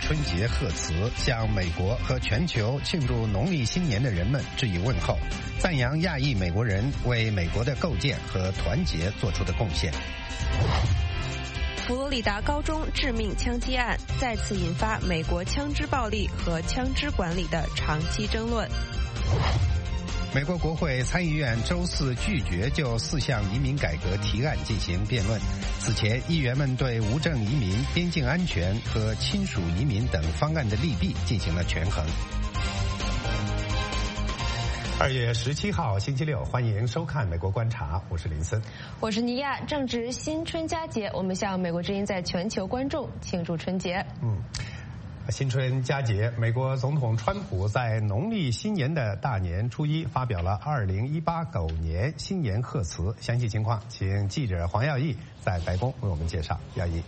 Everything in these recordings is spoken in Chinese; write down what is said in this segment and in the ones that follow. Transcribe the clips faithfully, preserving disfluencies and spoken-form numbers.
春节贺词，向美国和全球庆祝农历新年的人们致以问候，赞扬亚裔美国人为美国的构建和团结做出的贡献。 佛罗里达高中致命枪击案再次引发美国枪支暴力和枪支管理的长期争论。 美国国会参议院周四拒绝就四项移民改革提案进行辩论。此前，议员们对无证移民、边境安全和亲属移民等方案的利弊进行了权衡。二月十七号星期六，欢迎收看《美国观察》，我是林森， 我是尼亚。正值新春佳节，我们向美国之音在全球观众庆祝春节。 嗯。新春佳节，美国总统川普在农历新年的大年初一发表了二零一八狗年新年贺词。详细情况，请记者黄耀义在白宫为我们介绍。耀义。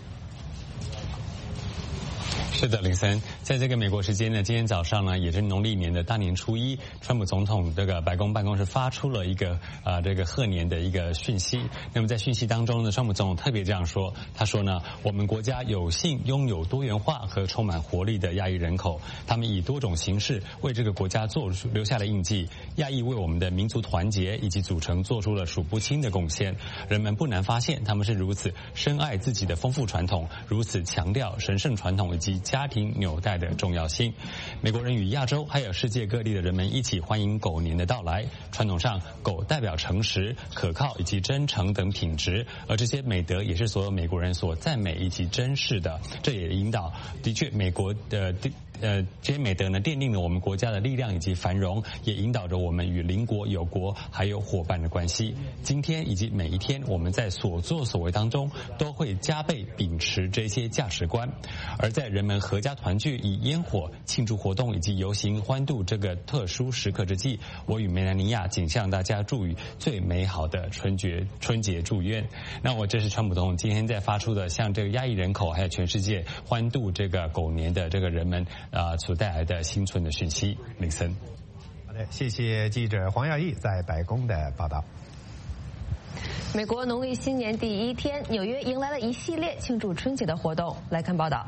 是的，林森，在这个美国时间呢，今天早上呢，也是农历年的大年初一，川普总统这个白宫办公室发出了一个啊、呃、这个贺年的一个讯息。那么在讯息当中呢，川普总统特别这样说，他说呢，我们国家有幸拥有多元化和充满活力的亚裔人口，他们以多种形式为这个国家做留下了印记。亚裔为我们的民族团结以及组成做出了数不清的贡献。人们不难发现，他们是如此深爱自己的丰富传统，如此强调神圣传统以及家庭纽带的重要性。美国人与亚洲还有世界各地的人们一起欢迎狗年的到来。传统上，狗代表诚实、可靠以及真诚等品质，而这些美德也是所有美国人所赞美以及珍视的。这也引导，的确，美国的呃这些美德呢，奠定了我们国家的力量以及繁荣，也引导着我们与邻国、友国还有伙伴的关系。今天以及每一天，我们在所作所为当中，都会加倍秉持这些价值观。而在人们合家团聚、以烟火庆祝活动以及游行欢度这个特殊时刻之际，我与梅兰妮亚仅向大家祝予最美好的春节春节祝愿。那我这是川普总统今天在发出的向这个亚裔人口还有全世界欢度这个狗年的这个人们啊、呃、所带来的新春的讯息。林森， 好的，谢谢记者黄耀义在白宫的报道。 美国农历新年第一天，纽约迎来了一系列庆祝春节的活动。来看报道。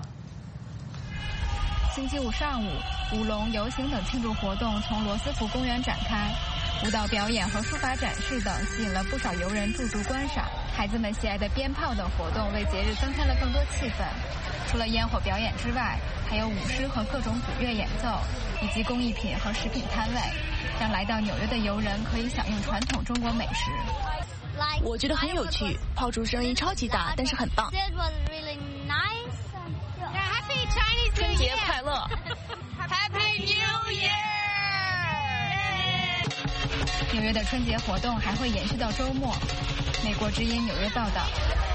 星期五上午，舞龙、游行等庆祝活动从罗斯福公园展开，舞蹈表演和书法展示等吸引了不少游人驻足观赏。孩子们喜爱的鞭炮等活动为节日增添了更多气氛。除了烟火表演之外，还有舞狮和各种古乐演奏，以及工艺品和食品摊位，让来到纽约的游人可以享用传统中国美食。 我觉得很有趣，炮竹声音超级大，但是很棒。 春节快乐 Happy New Year！ 纽约的春节活动还会延续到周末。美国之音纽约报道。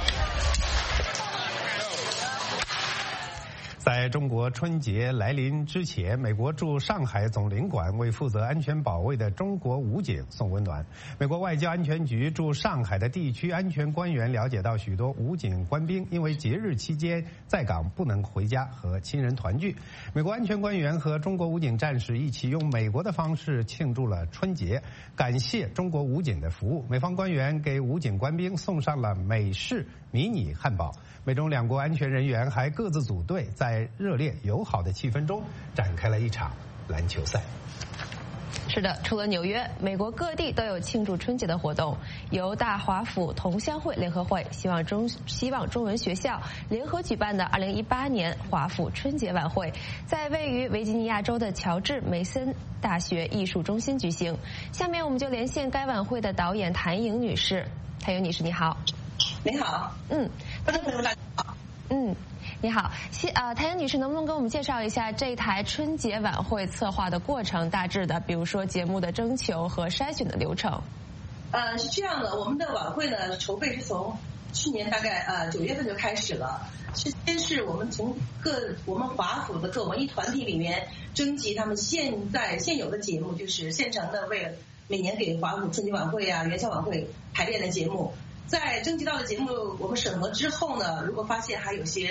在中国春节来临之前，美国驻上海总领馆为负责安全保卫的中国武警送温暖。美国外交安全局驻上海的地区安全官员了解到，许多武警官兵因为节日期间在岗不能回家和亲人团聚。美国安全官员和中国武警战士一起用美国的方式庆祝了春节，感谢中国武警的服务。美方官员给武警官兵送上了美式迷你汉堡。美中两国安全人员还各自组队，在热烈友好的气氛中展开了一场篮球赛。 是的，除了纽约，美国各地都有庆祝春节的活动。由大华府同乡会联合会、希望中希望中文学校联合举办的二零一八年华府春节晚会，在位于维吉尼亚州的乔治梅森大学艺术中心举行。下面我们就连线该晚会的导演谭颖女士。谭颖女士，你好。 你好。 嗯。 观众朋友们，大家好。 嗯。你好，谢啊，谭颖女士，能不能给我们介绍一下这台春节晚会策划的过程，大致的，比如说节目的征求和筛选的流程？ 呃，是这样的，我们的晚会呢，筹备是从去年大概呃九月份就开始了。是先是我们从各我们华府的各文艺团体里面征集他们现在现有的节目，就是现成的，为了每年给华府春节晚会啊、元宵晚会排练的节目。在征集到的节目我们审核之后呢，如果发现还有些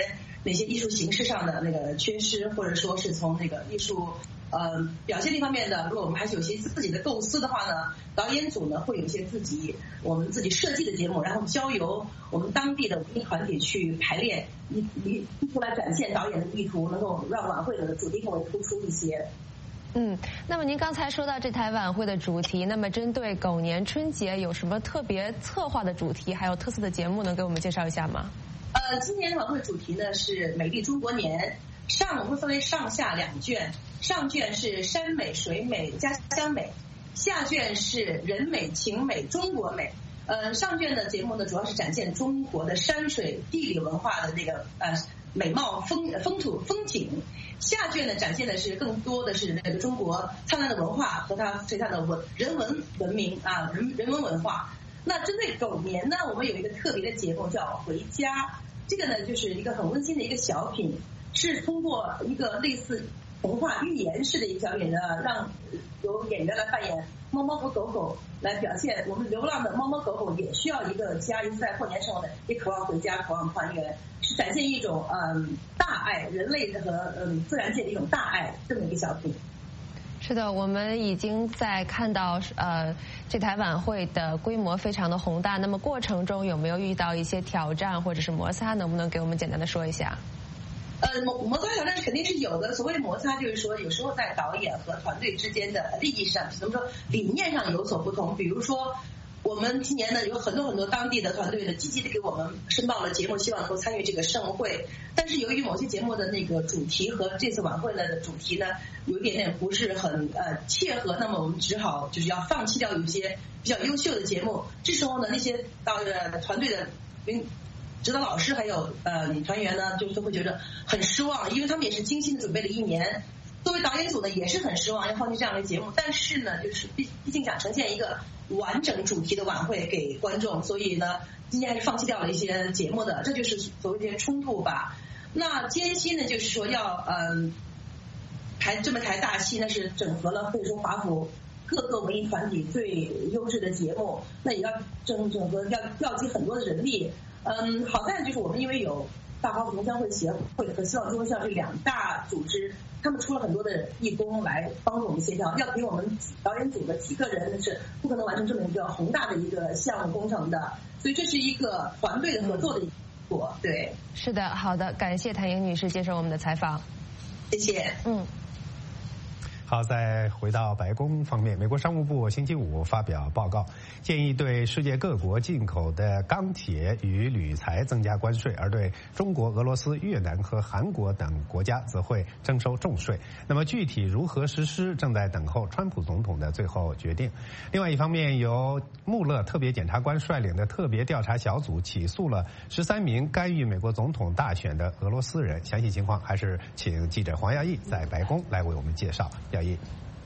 哪些艺术形式上的那个缺失，或者说是从那个艺术呃表现力方面的，如果我们还是有些自己的构思的话呢，导演组呢会有一些自己我们自己设计的节目，然后交由我们当地的文艺团体去排练，一一一出来展现导演的意图，能够让晚会的主题更为突出一些。 嗯，那么您刚才说到这台晚会的主题，那么针对狗年春节有什么特别策划的主题，还有特色的节目，能给我们介绍一下吗？ 呃，今年的晚会主题呢是美丽中国年，上会分为上下两卷，上卷是山美、水美、家乡美，下卷是人美、情美、中国美。呃，上卷的节目呢主要是展现中国的山水、地理文化的那个呃美貌风风土风景。下卷呢展现的是更多的是那个中国灿烂的文化和它璀璨的文人文文明啊人人文文化。那针对狗年呢，我们有一个特别的节目叫回家，这个呢就是一个很温馨的一个小品，是通过一个类似童话寓言式的一个小品呢，让由演员来扮演猫猫和狗狗，来表现我们流浪的猫猫狗狗也需要一个家，尤其在过年时候呢，也渴望回家，渴望团圆，是展现一种嗯大爱，人类和嗯自然界的一种大爱这么一个小品。 是的，我们已经在看到呃这台晚会的规模非常的宏大，那么过程中有没有遇到一些挑战或者是摩擦，能不能给我们简单的说一下？ 呃，摩摩擦挑战肯定是有的。所谓的摩擦，就是说有时候在导演和团队之间的利益上，怎么说理念上有所不同。比如说，我们今年呢有很多很多当地的团队呢积极的给我们申报了节目，希望能够参与这个盛会。但是由于某些节目的那个主题和这次晚会呢的主题呢有一点点不是很呃切合，那么我们只好就是要放弃掉有一些比较优秀的节目。这时候呢，那些到呃团队的领指导老师还有呃团员呢，就都会觉得很失望，因为他们也是精心的准备了一年。作为导演组呢，也是很失望要放弃这样的节目，但是呢，就是毕毕竟想呈现一个完整主题的晚会给观众，所以呢，今天还是放弃掉了一些节目的，这就是所谓的冲突吧。那艰辛呢，就是说要嗯、呃、台这么台大戏，那是整合了可以说华府各个文艺团体最优质的节目，那也要整整个要调集很多的人力。嗯，好在就是我们因为有大华府同乡会协会和希望中文校这两大组织，他们出了很多的义工来帮助我们协调，要给我们导演组的几个人是不可能完成这么一个宏大的一个项目工程的，所以这是一个团队的合作的结果。对， 是的，好的，感谢谭莹女士接受我们的采访， 谢谢。 嗯。 好，再回到白宫方面，美国商务部星期五发表报告，建议对世界各国进口的钢铁与铝材增加关税，而对中国、俄罗斯、越南和韩国等国家则会征收重税。那么具体如何实施，正在等候川普总统的最后决定。另外一方面，由穆勒特别检察官率领的特别调查小组起诉了十三名干预美国总统大选的俄罗斯人。详细情况还是请记者黄亚毅在白宫来为我们介绍。亚毅。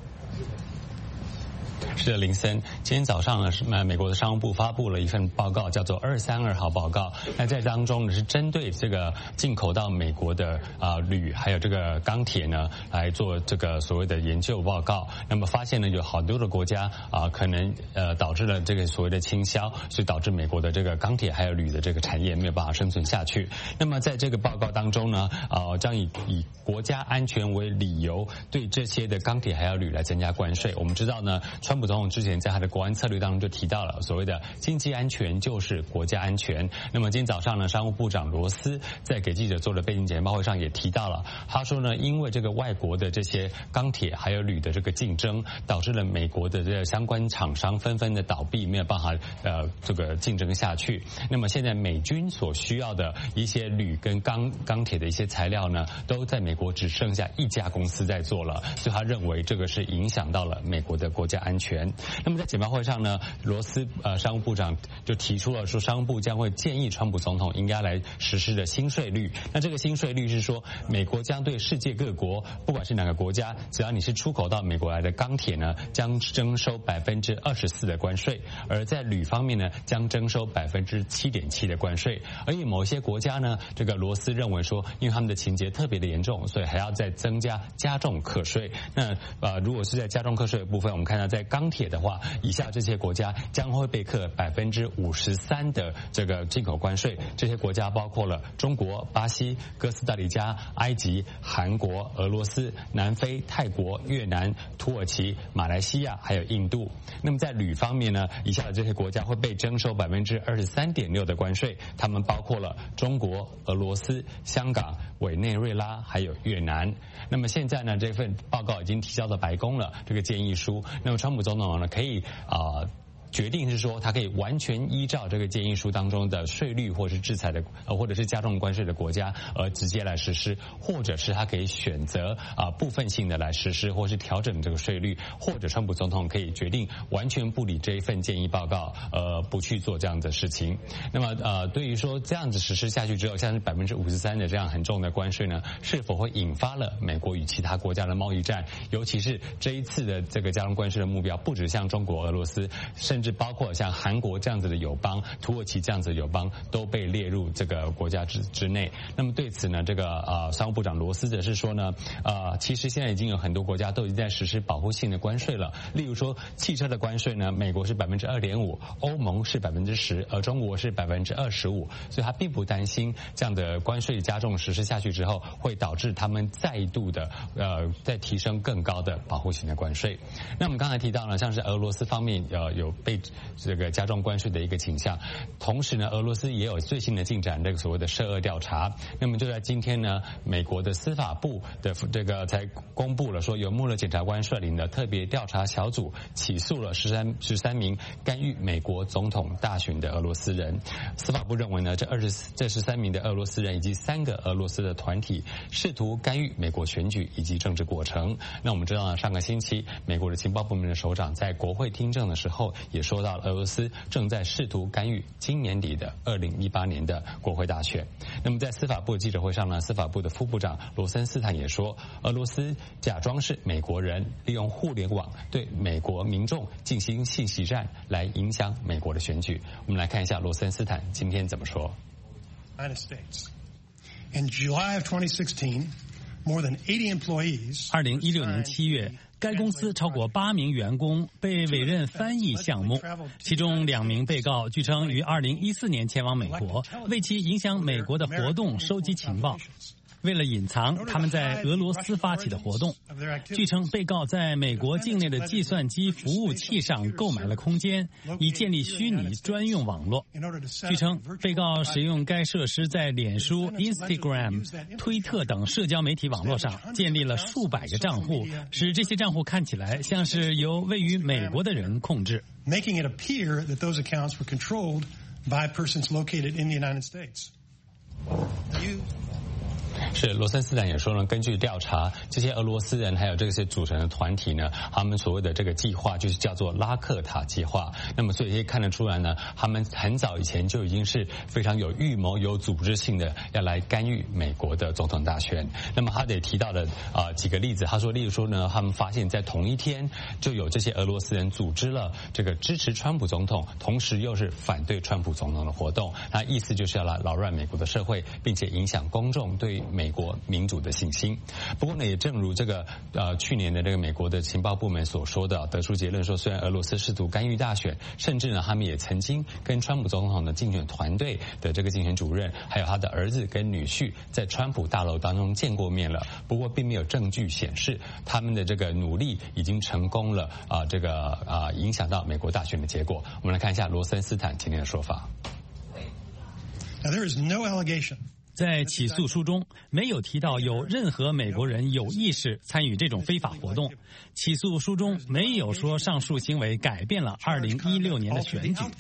是的，林森，今天早上呢，是美国的商务部发布了一份报告，叫做二三二号报告。那在当中呢，是针对这个进口到美国的啊、呃、铝还有这个钢铁呢，来做这个所谓的研究报告。那么发现呢，有好多的国家啊、呃，可能呃导致了这个所谓的倾销，所以导致美国的这个钢铁还有铝的这个产业没有办法生存下去。那么在这个报告当中呢，啊、呃、将以以国家安全为理由，对这些的钢铁还有铝来增加关税。我们知道呢，川普总统之前在他的国安策略当中就提到了所谓的经济安全就是国家安全。那么今天早上呢，商务部长罗斯在给记者做的背景简报会上也提到了，他说呢，因为这个外国的这些钢铁还有铝的这个竞争，导致了美国的这个相关厂商纷纷的倒闭，没有办法呃这个竞争下去。那么现在美军所需要的一些铝跟钢钢铁的一些材料呢，都在美国只剩下一家公司在做了，所以他认为这个是影响到了美国的国家安全。那么在简报会上呢，罗斯呃商务部长就提出了说，商务部将会建议川普总统应该来实施的新税率。那这个新税率是说，美国将对世界各国，不管是哪个国家，只要你是出口到美国来的钢铁呢，将征收百分之二十四的关税；而在铝方面呢，将征收百分之七点七的关税。而以某些国家呢，这个罗斯认为说，因为他们的情节特别的严重，所以还要再增加加重课税。那呃，如果是在加重课税的部分，我们看到在钢铁的话，以下这些国家将会被课百分之五十三的这个进口关税。这些国家包括了中国、巴西、哥斯达黎加、埃及、韩国、俄罗斯、南非、泰国、越南、土耳其、马来西亚还有印度。那么在铝方面呢，以下的这些国家会被征收百分之二十三点六的关税，他们包括了中国、俄罗斯、香港、委内瑞拉还有越南。那么现在呢，这份报告已经提交到白宫了，这个建议书。那么川普总统呢，可以啊。呃决定是说，他可以完全依照这个建议书当中的税率或是制裁的呃或者是加重关税的国家而直接来实施，或者是他可以选择啊部分性的来实施，或是调整这个税率，或者川普总统可以决定完全不理这一份建议报告，呃不去做这样的事情。那么呃对于说这样子实施下去之后，像是百分之五十三的这样很重的关税呢，是否会引发了美国与其他国家的贸易战？尤其是这一次的这个加重关税的目标，不止像中国、俄罗斯，甚至包括像韩国这样子的友邦、土耳其这样子的友邦都被列入这个国家之之内。那么对此呢，这个呃商务部长罗斯则是说呢，呃其实现在已经有很多国家都已经在实施保护性的关税了。例如说汽车的关税呢，美国是百分之二点五，欧盟是百分之十，而中国是百分之二十五。所以他并不担心这样的关税加重实施下去之后，会导致他们再度的呃再提升更高的保护性的关税。那我们刚才提到呢，像是俄罗斯方面呃有被这个加重关税的一个倾向，同时呢，俄罗斯也有最新的进展，这个所谓的涉俄调查。那么就在今天呢，美国的司法部的这个才公布了说，由穆勒检察官率领的特别调查小组起诉了十三十三名干预美国总统大选的俄罗斯人。司法部认为呢，这二十这十三名的俄罗斯人以及三个俄罗斯的团体试图干预美国选举以及政治过程。那我们知道呢，上个星期美国的情报部门的首长在国会听证的时候也说到了俄罗斯正在试图干预今年底的二零一八年的国会大选。那么在司法部记者会上呢，司法部的副部长罗森斯坦也说，俄罗斯假装是美国人，利用互联网对美国民众进行信息战，来影响美国的选举。我们来看一下罗森斯坦今天怎么说。 United States. In July of twenty sixteen, more than eighty employees. 二零一六年七月。该公司超过八名员工被委任翻译项目，其中两名被告据称于二零一四年前往美国，为其影响美国的活动收集情报。为了隐藏他们在俄罗斯发起的活动，据称被告在美国境内的计算机服务器上购买了空间，以建立虚拟专用网络。据称被告使用该设施在脸书、Instagram、推特等社交媒体网络上建立了数百个账户，使这些账户看起来像是由位于美国的人控制。 Making it appear that those accounts were controlled by persons located in the United States. You 是罗森斯坦也说呢，根据调查，这些俄罗斯人还有这些组成的团体呢，他们所谓的这个计划就是叫做拉克塔计划。那么所以可以看得出来呢，他们很早以前就已经是非常有预谋、有组织性的要来干预美国的总统大选。那么他也提到了啊、呃、几个例子，他说，例如说呢，他们发现在同一天就有这些俄罗斯人组织了这个支持川普总统，同时又是反对川普总统的活动。那意思就是要来扰乱美国的社会，并且影响公众对美国民主的信心。不过呢，也正如这个呃去年的这个美国的情报部门所说的，得出结论说，虽然俄罗斯试图干预大选，甚至呢他们也曾经跟川普总统的竞选团队的这个竞选主任，还有他的儿子跟女婿在川普大楼当中见过面了。不过并没有证据显示他们的这个努力已经成功了啊、呃，这个啊、呃、影响到美国大选的结果。我们来看一下罗森斯坦今天的说法。 Now there is no allegation. 在起诉书中没有提到有任何美国人有意识参与这种非法活动。起诉书中没有说上述行为改变了二零一六年的选举。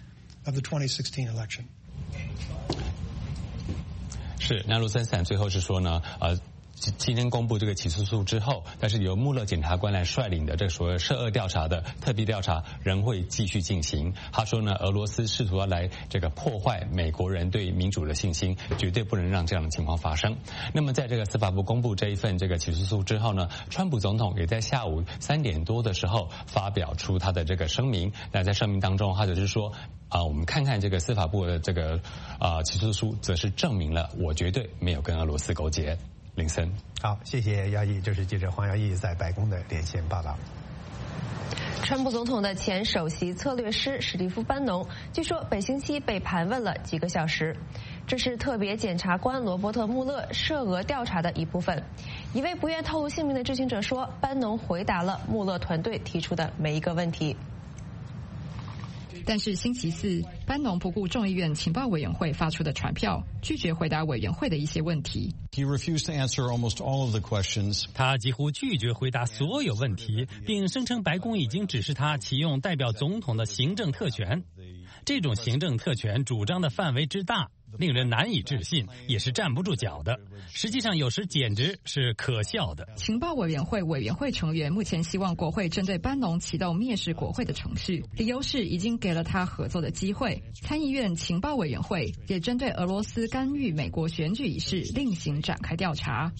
是，那罗森斯坦最后是说呢，呃。今天公布这个起诉书之后，但是由穆勒检察官来率领的这个所谓涉俄调查的特别调查仍会继续进行。他说呢，俄罗斯试图要来这个破坏美国人对民主的信心，绝对不能让这样的情况发生。那么在这个司法部公布这一份这个起诉书之后呢，川普总统也在下午三点多的时候发表出他的这个声明。那在声明当中，他就是说啊、呃，我们看看这个司法部的这个啊、呃、起诉书，则是证明了我绝对没有跟俄罗斯勾结。林森， 好，谢谢姚毅，这是记者黄瑶毅在白宫的连线报道。 川普总统的前首席策略师史蒂夫·班农，据说本星期被盘问了几个小时。这是特别检察官罗伯特·穆勒涉俄调查的一部分。一位不愿透露姓名的知情者说，班农回答了穆勒团队提出的每一个问题。 但是星期四，班农不顾众议院情报委员会发出的传票，拒绝回答委员会的一些问题。 He refused to answer almost all of the questions. 他几乎拒绝回答所有问题，并声称白宫已经指示他启用代表总统的行政特权。这种行政特权主张的范围之大，令人难以置信，也是站不住脚的。实际上，有时简直是可笑的。 情报委员会委员会成员目前希望国会针对班农启动蔑视国会的程序，理由是已经给了他合作的机会。参议院情报委员会也针对俄罗斯干预美国选举一事另行展开调查。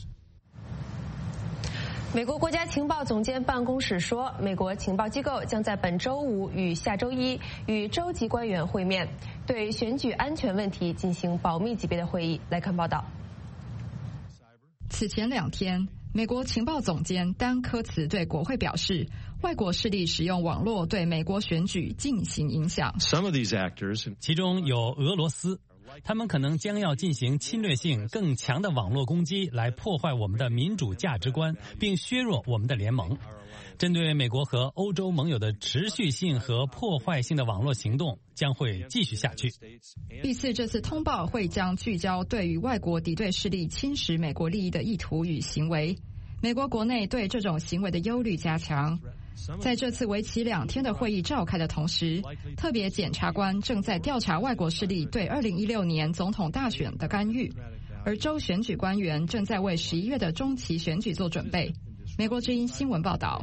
美国国家情报总监办公室说，美国情报机构将在本周五与下周一与州级官员会面，对选举安全问题进行保密级别的会议。来看报道。 此前两天，美国情报总监丹科茨对国会表示，外国势力使用网络对美国选举进行影响。 Some of these actors, 其中有俄罗斯。他们可能将要进行侵略性更强的网络攻击，来破坏我们的民主价值观，并削弱我们的联盟。针对美国和欧洲盟友的持续性和破坏性的网络行动将会继续下去。 第四，这次通报会将聚焦对于外国敌对势力侵蚀美国利益的意图与行为。美国国内对这种行为的忧虑加强。在这次为期两天的会议召开的同时，特别检察官正在调查外国势力对二零一六年总统大选的干预，而州选举官员正在为十一月的中期选举做准备。美国之音新闻报道。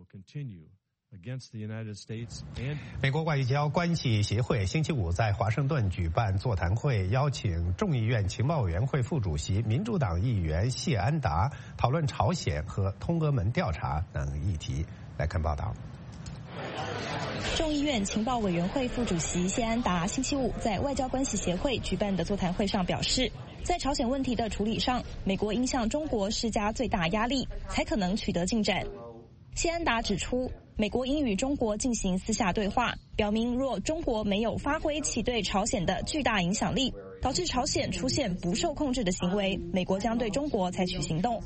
美国外交关系协会星期五在华盛顿举办座谈会，邀请众议院情报委员会副主席民主党议员谢安达讨论朝鲜和通俄门调查等议题。来看报道。 众议院情报委员会副主席谢安达星期五在外交关系协会举办的座谈会上表示，在朝鲜问题的处理上，美国应向中国施加最大压力，才可能取得进展。谢安达指出，美国应与中国进行私下对话，表明若中国没有发挥其对朝鲜的巨大影响力，导致朝鲜出现不受控制的行为，美国将对中国采取行动。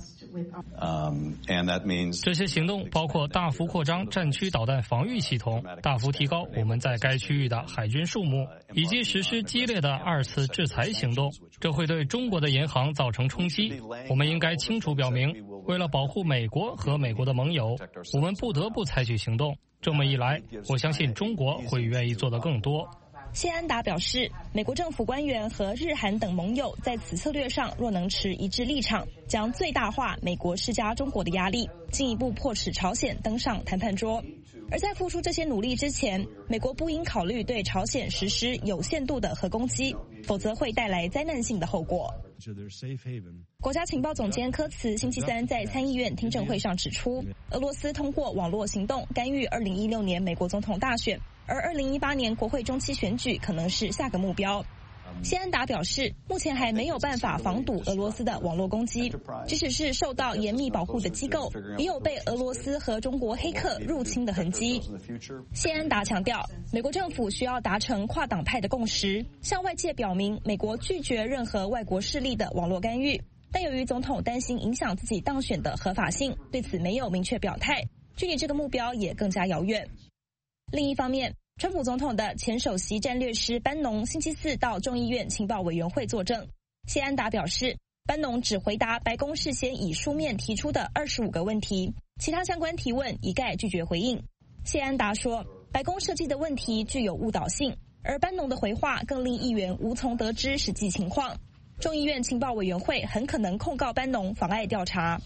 这些行动包括大幅扩张战区导弹防御系统，大幅提高我们在该区域的海军数目，以及实施激烈的二次制裁行动。这会对中国的银行造成冲击。我们应该清楚表明，为了保护美国和美国的盟友，我们不得不采取行动。这么一来，我相信中国会愿意做得更多。 谢安达表示，美国政府官员和日韩等盟友在此策略上若能持一致立场，将最大化美国施加中国的压力，进一步迫使朝鲜登上谈判桌。而在付出这些努力之前，美国不应考虑对朝鲜实施有限度的核攻击，否则会带来灾难性的后果。国家情报总监科茨星期三在参议院听证会上指出，俄罗斯通过网络行动干预二零一六年美国总统大选，而二零一八年国会中期选举可能是下个目标。谢安达表示，目前还没有办法防堵俄罗斯的网络攻击，即使是受到严密保护的机构，也有被俄罗斯和中国黑客入侵的痕迹。谢安达强调，美国政府需要达成跨党派的共识，向外界表明美国拒绝任何外国势力的网络干预。但由于总统担心影响自己当选的合法性，对此没有明确表态，距离这个目标也更加遥远。另一方面，川普总统的前首席战略师班农星期四到众议院情报委员会作证。谢安达表示，班农只回答白宫事先以书面提出的二十五个问题，其他相关提问一概拒绝回应。谢安达说，白宫设计的问题具有误导性，而班农的回话更令议员无从得知实际情况。众议院情报委员会很可能控告班农妨碍调查。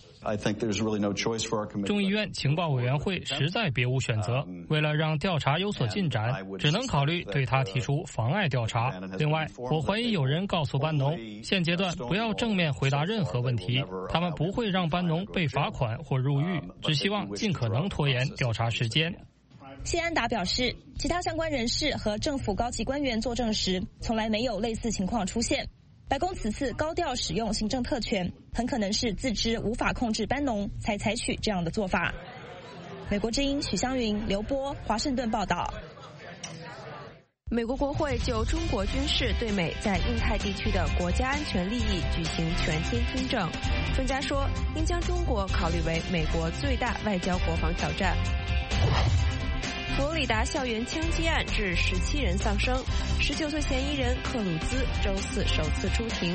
众议院情报委员会实在别无选择，为了让调查有所进展，只能考虑对他提出妨碍调查。另外，我怀疑有人告诉班农，现阶段不要正面回答任何问题，他们不会让班农被罚款或入狱，只希望尽可能拖延调查时间。 谢安达表示，其他相关人士和政府高级官员作证时，从来没有类似情况出现。白宫此次高调使用行政特权，很可能是自知无法控制班农，才采取这样的做法。 美国之音许湘云、刘波，华盛顿报道。 美国国会就中国军事对美在印太地区的国家安全利益举行全天听证。专家说，应将中国考虑为美国最大外交国防挑战。佛罗里达校园枪击案致十七人丧生，十九岁嫌疑人克鲁兹周四首次出庭。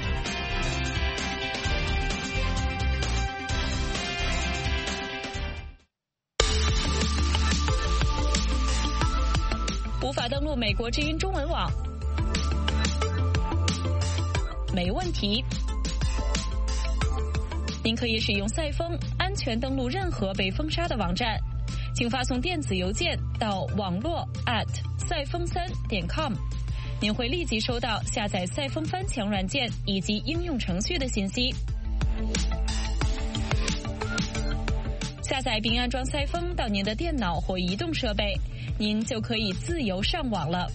无法登录美国之音中文网？没问题，您可以使用赛风安全登录任何被封杀的网站，请发送电子邮件到网络 at 赛风三点 com， 您会立即收到下载赛风翻墙软件以及应用程序的信息。下载并安装赛风到您的电脑或移动设备，您就可以自由上网了。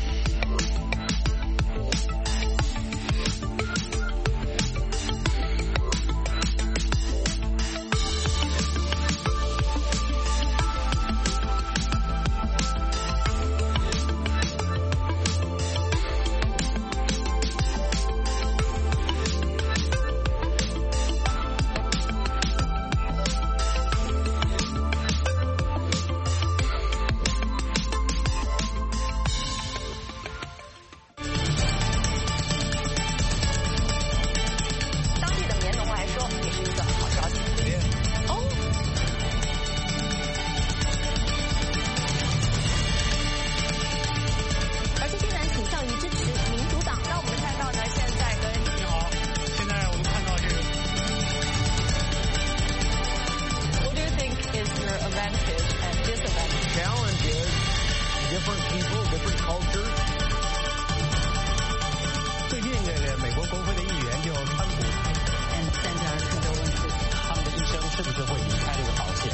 最近这个美国国会的议员就川普，嗯，现在看这个问题，他们的一生是不是会离开这个保险？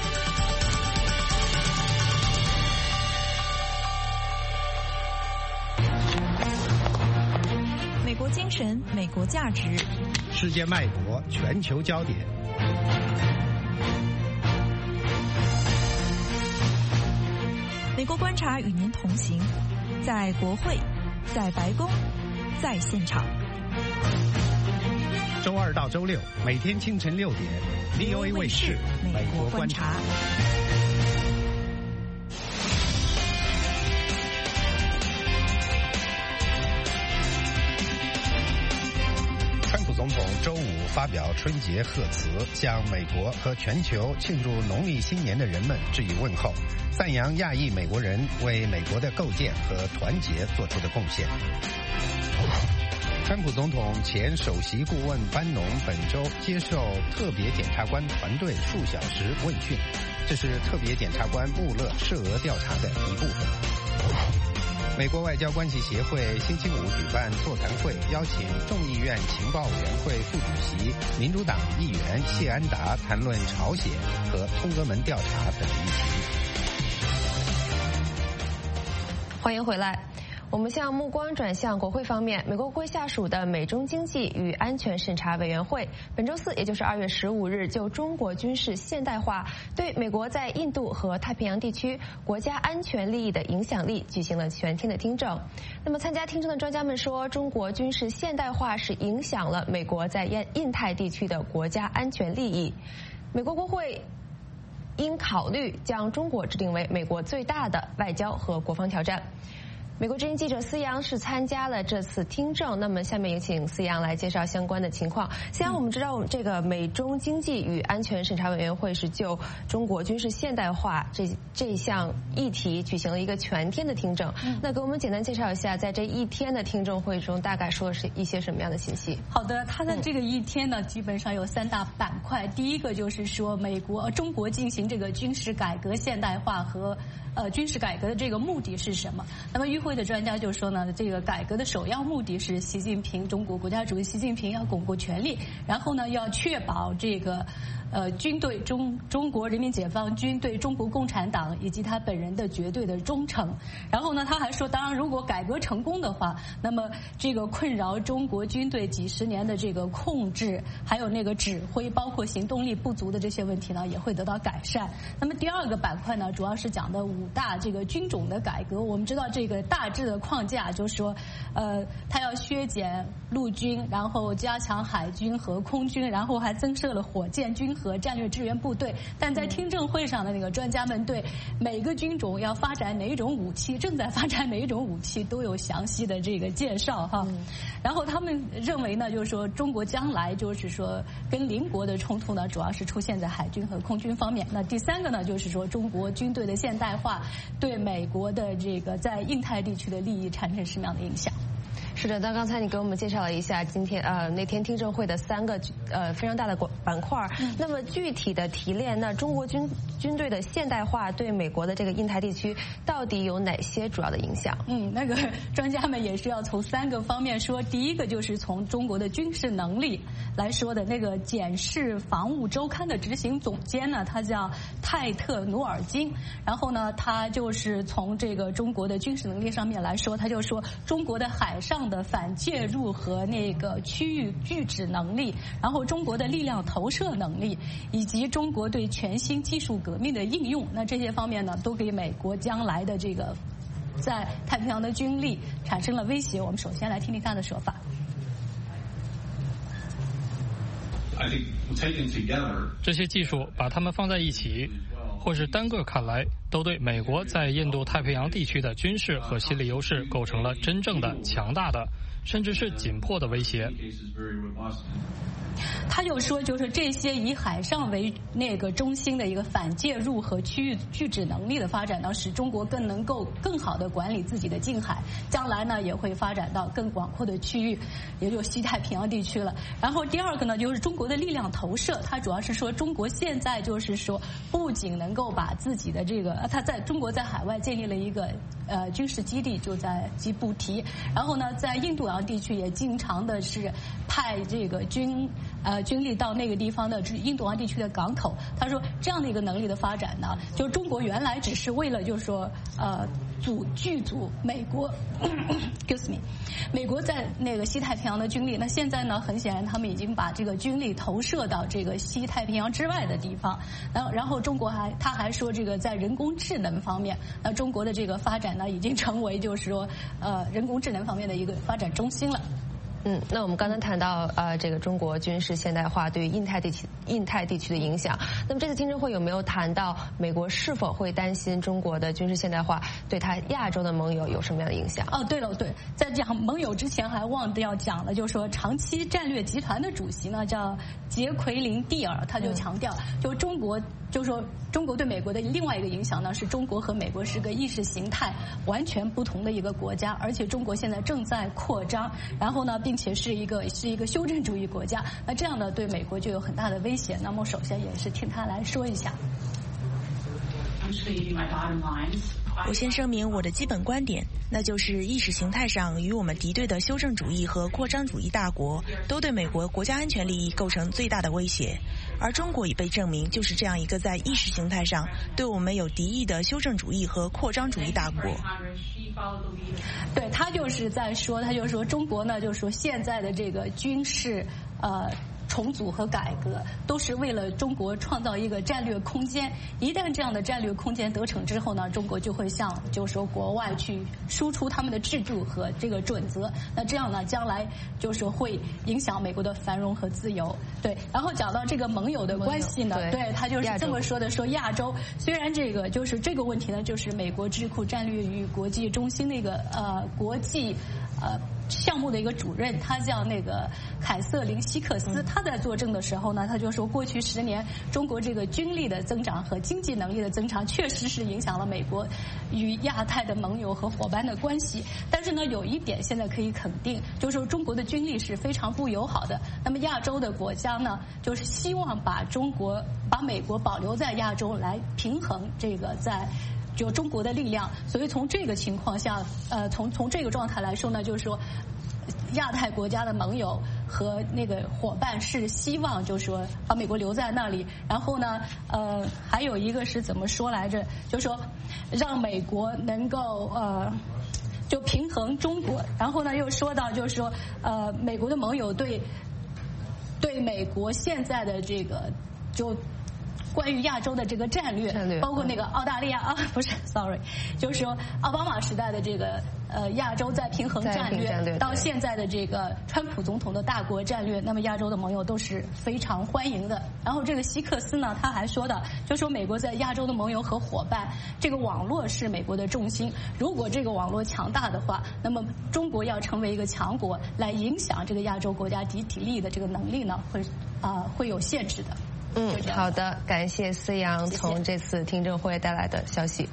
美国精神，美国价值， 世界脉搏，全球焦点。 美国观察与您同行，在国会，在白宫，在现场。 周二到周六，每天清晨六点 ，V O A 卫视《美国观察》。川普总统周五发表春节贺词，向美国和全球庆祝农历新年的人们致以问候，赞扬亚裔美国人为美国的构建和团结做出的贡献。川普总统前首席顾问班农本周接受特别检察官团队数小时问讯，这是特别检察官穆勒涉俄调查的一部分。美国外交关系协会星期五举办座谈会，邀请众议院情报委员会副主席、民主党议员谢安达谈论朝鲜和通俄门调查等议题。 欢迎回来。我们向目光转向国会方面，美国国会下属的美中经济与安全审查委员会本周四，也就是二月十五日，就中国军事现代化对美国在印度和太平洋地区国家安全利益的影响力举行了全天的听证。那么，参加听证的专家们说，中国军事现代化是影响了美国在印太地区的国家安全利益。美国国会应考虑将中国制定为美国最大的外交和国防挑战。美国之音记者思阳是参加了这次听证，那么下面也请思阳来介绍相关的情况。思阳，我们知道我们这个美中经济与安全审查委员会是就中国军事现代化这这项议题举行了一个全天的听证。嗯、那给我们简单介绍一下，在这一天的听证会中，大概说的是一些什么样的信息？ 好的，它的这个一天呢，嗯、基本上有三大板块。第一个就是说，美国、中国进行这个军事改革现代化和。呃，军事改革的这个目的是什么？那么与会的专家就说呢，这个改革的首要目的是习近平，中国国家主席习近平要巩固权力，然后呢要确保这个呃军队中中国人民解放军对中国共产党以及他本人的绝对的忠诚。然后呢，他还说，当然如果改革成功的话，那么这个困扰中国军队几十年的这个控制，还有那个指挥，包括行动力不足的这些问题呢，也会得到改善。那么第二个板块呢，主要是讲的五大这个军种的改革。我们知道这个大致的框架就是说，呃，他要削减陆军，然后加强海军和空军，然后还增设了火箭军和战略支援部队。但在听证会上的那个专家们对每个军种要发展哪一种武器，正在发展哪一种武器都有详细的这个介绍哈。嗯、然后他们认为呢，就是说中国将来就是说跟邻国的冲突呢，主要是出现在海军和空军方面。那第三个呢，就是说中国军队的现代化对美国的这个在印太地区的利益产生什么样的影响？ 是的，那刚才你给我们介绍了一下今天呃那天听证会的三个呃非常大的板块。嗯、那么具体的提炼，那中国军军队的现代化对美国的这个印太地区到底有哪些主要的影响？ 嗯，那个专家们也是要从三个方面说。第一个就是从中国的军事能力来说的。那个检视防务周刊的执行总监呢，他叫泰特努尔金。然后呢，他就是从这个中国的军事能力上面来说，他就说中国的海上的反介入和那个区域拒止能力，然后中国的力量投射能力，以及中国对全新技术革命的应用，那这些方面呢，都给美国将来的这个在太平洋的军力产生了威胁。我们首先来听听他的说法。 这些技术把它们放在一起，或是单个看来，都对美国在印度太平洋地区的军事和心理优势构成了真正的、强大的，甚至是紧迫的威胁。 他就说，就是这些以海上为那个中心的一个反介入和区域拒止能力的发展呢，使中国更能够更好的管理自己的近海，将来呢也会发展到更广阔的区域，也就是西太平洋地区了。然后第二个呢，就是中国的力量投射，它主要是说中国现在就是说不仅能够把自己的这个，它在中国在海外建立了一个呃军事基地，就在吉布提，然后呢在印度洋地区也经常的是派这个军。呃，军力到那个地方的印度洋地区的港口，他说这样的一个能力的发展呢，就中国原来只是为了就是说呃阻拒阻美国，excuse me， 美国在那个西太平洋的军力，那现在呢，很显然他们已经把这个军力投射到这个西太平洋之外的地方，然后然后中国还他还说这个在人工智能方面，那中国的这个发展呢，已经成为就是说呃人工智能方面的一个发展中心了。 嗯，那我们刚才谈到呃，这个中国军事现代化对印太地区印太地区的影响。那么这次听证会有没有谈到美国是否会担心中国的军事现代化对他亚洲的盟友有什么样的影响？ 哦，对了，对，在讲盟友之前还忘掉讲了，就是说长期战略集团的主席呢叫杰奎琳·蒂尔，他就强调，嗯、就中国就说中国对美国的另外一个影响呢，是中国和美国是个意识形态完全不同的一个国家，而且中国现在正在扩张，然后呢，并且是一个是一个修正主义国家，那这样呢，对美国就有很大的威胁。那么首先也是听他来说一下。 我先声明我的基本观点，那就是意识形态上与我们敌对的修正主义和扩张主义大国都对美国国家安全利益构成最大的威胁，而中国已被证明就是这样一个在意识形态上对我们有敌意的修正主义和扩张主义大国。 对，他就是在说，他就说中国呢，就是说现在的这个军事呃重组和改革都是为了中国创造一个战略空间，一旦这样的战略空间得逞之后呢，中国就会向就是说国外去输出他们的制度和这个准则，那这样呢将来就是说会影响美国的繁荣和自由。对，然后讲到这个盟友的关系呢，对, 对他就是这么说的，说亚洲虽然这个就是这个问题呢，就是美国智库战略与国际中心的一个呃国际呃项目的一个主任，他叫那个凯瑟琳·希克斯，他在作证的时候呢，他就说过去十年中国这个军力的增长和经济能力的增长确实是影响了美国与亚太的盟友和伙伴的关系，但是呢有一点现在可以肯定，就是说中国的军力是非常不友好的，那么亚洲的国家呢就是希望把中国把美国保留在亚洲来平衡这个在就中国的力量，所以从这个情况下，呃，从从这个状态来说呢，就是说， 亚太国家的盟友和那个伙伴是希望就是说把美国留在那里，然后呢，呃，还有一个是怎么说来着？就是说让美国能够呃。就平衡中国，然后呢又说到就是说，呃，美国的盟友对对美国现在的这个就关于亚洲的这个战略， 战略包括那个澳大利亚啊，不是 ，sorry， 就是说奥巴马时代的这个呃亚洲再平衡战略， 战略到现在的这个川普总统的大国战略，那么亚洲的盟友都是非常欢迎的。然后这个希克斯呢，他还说到，就说美国在亚洲的盟友和伙伴，这个网络是美国的重心。如果这个网络强大的话，那么中国要成为一个强国，来影响这个亚洲国家集体利益的这个能力呢，会啊、呃、会有限制的。 嗯，好的，感谢思阳从这次听证会带来的消息。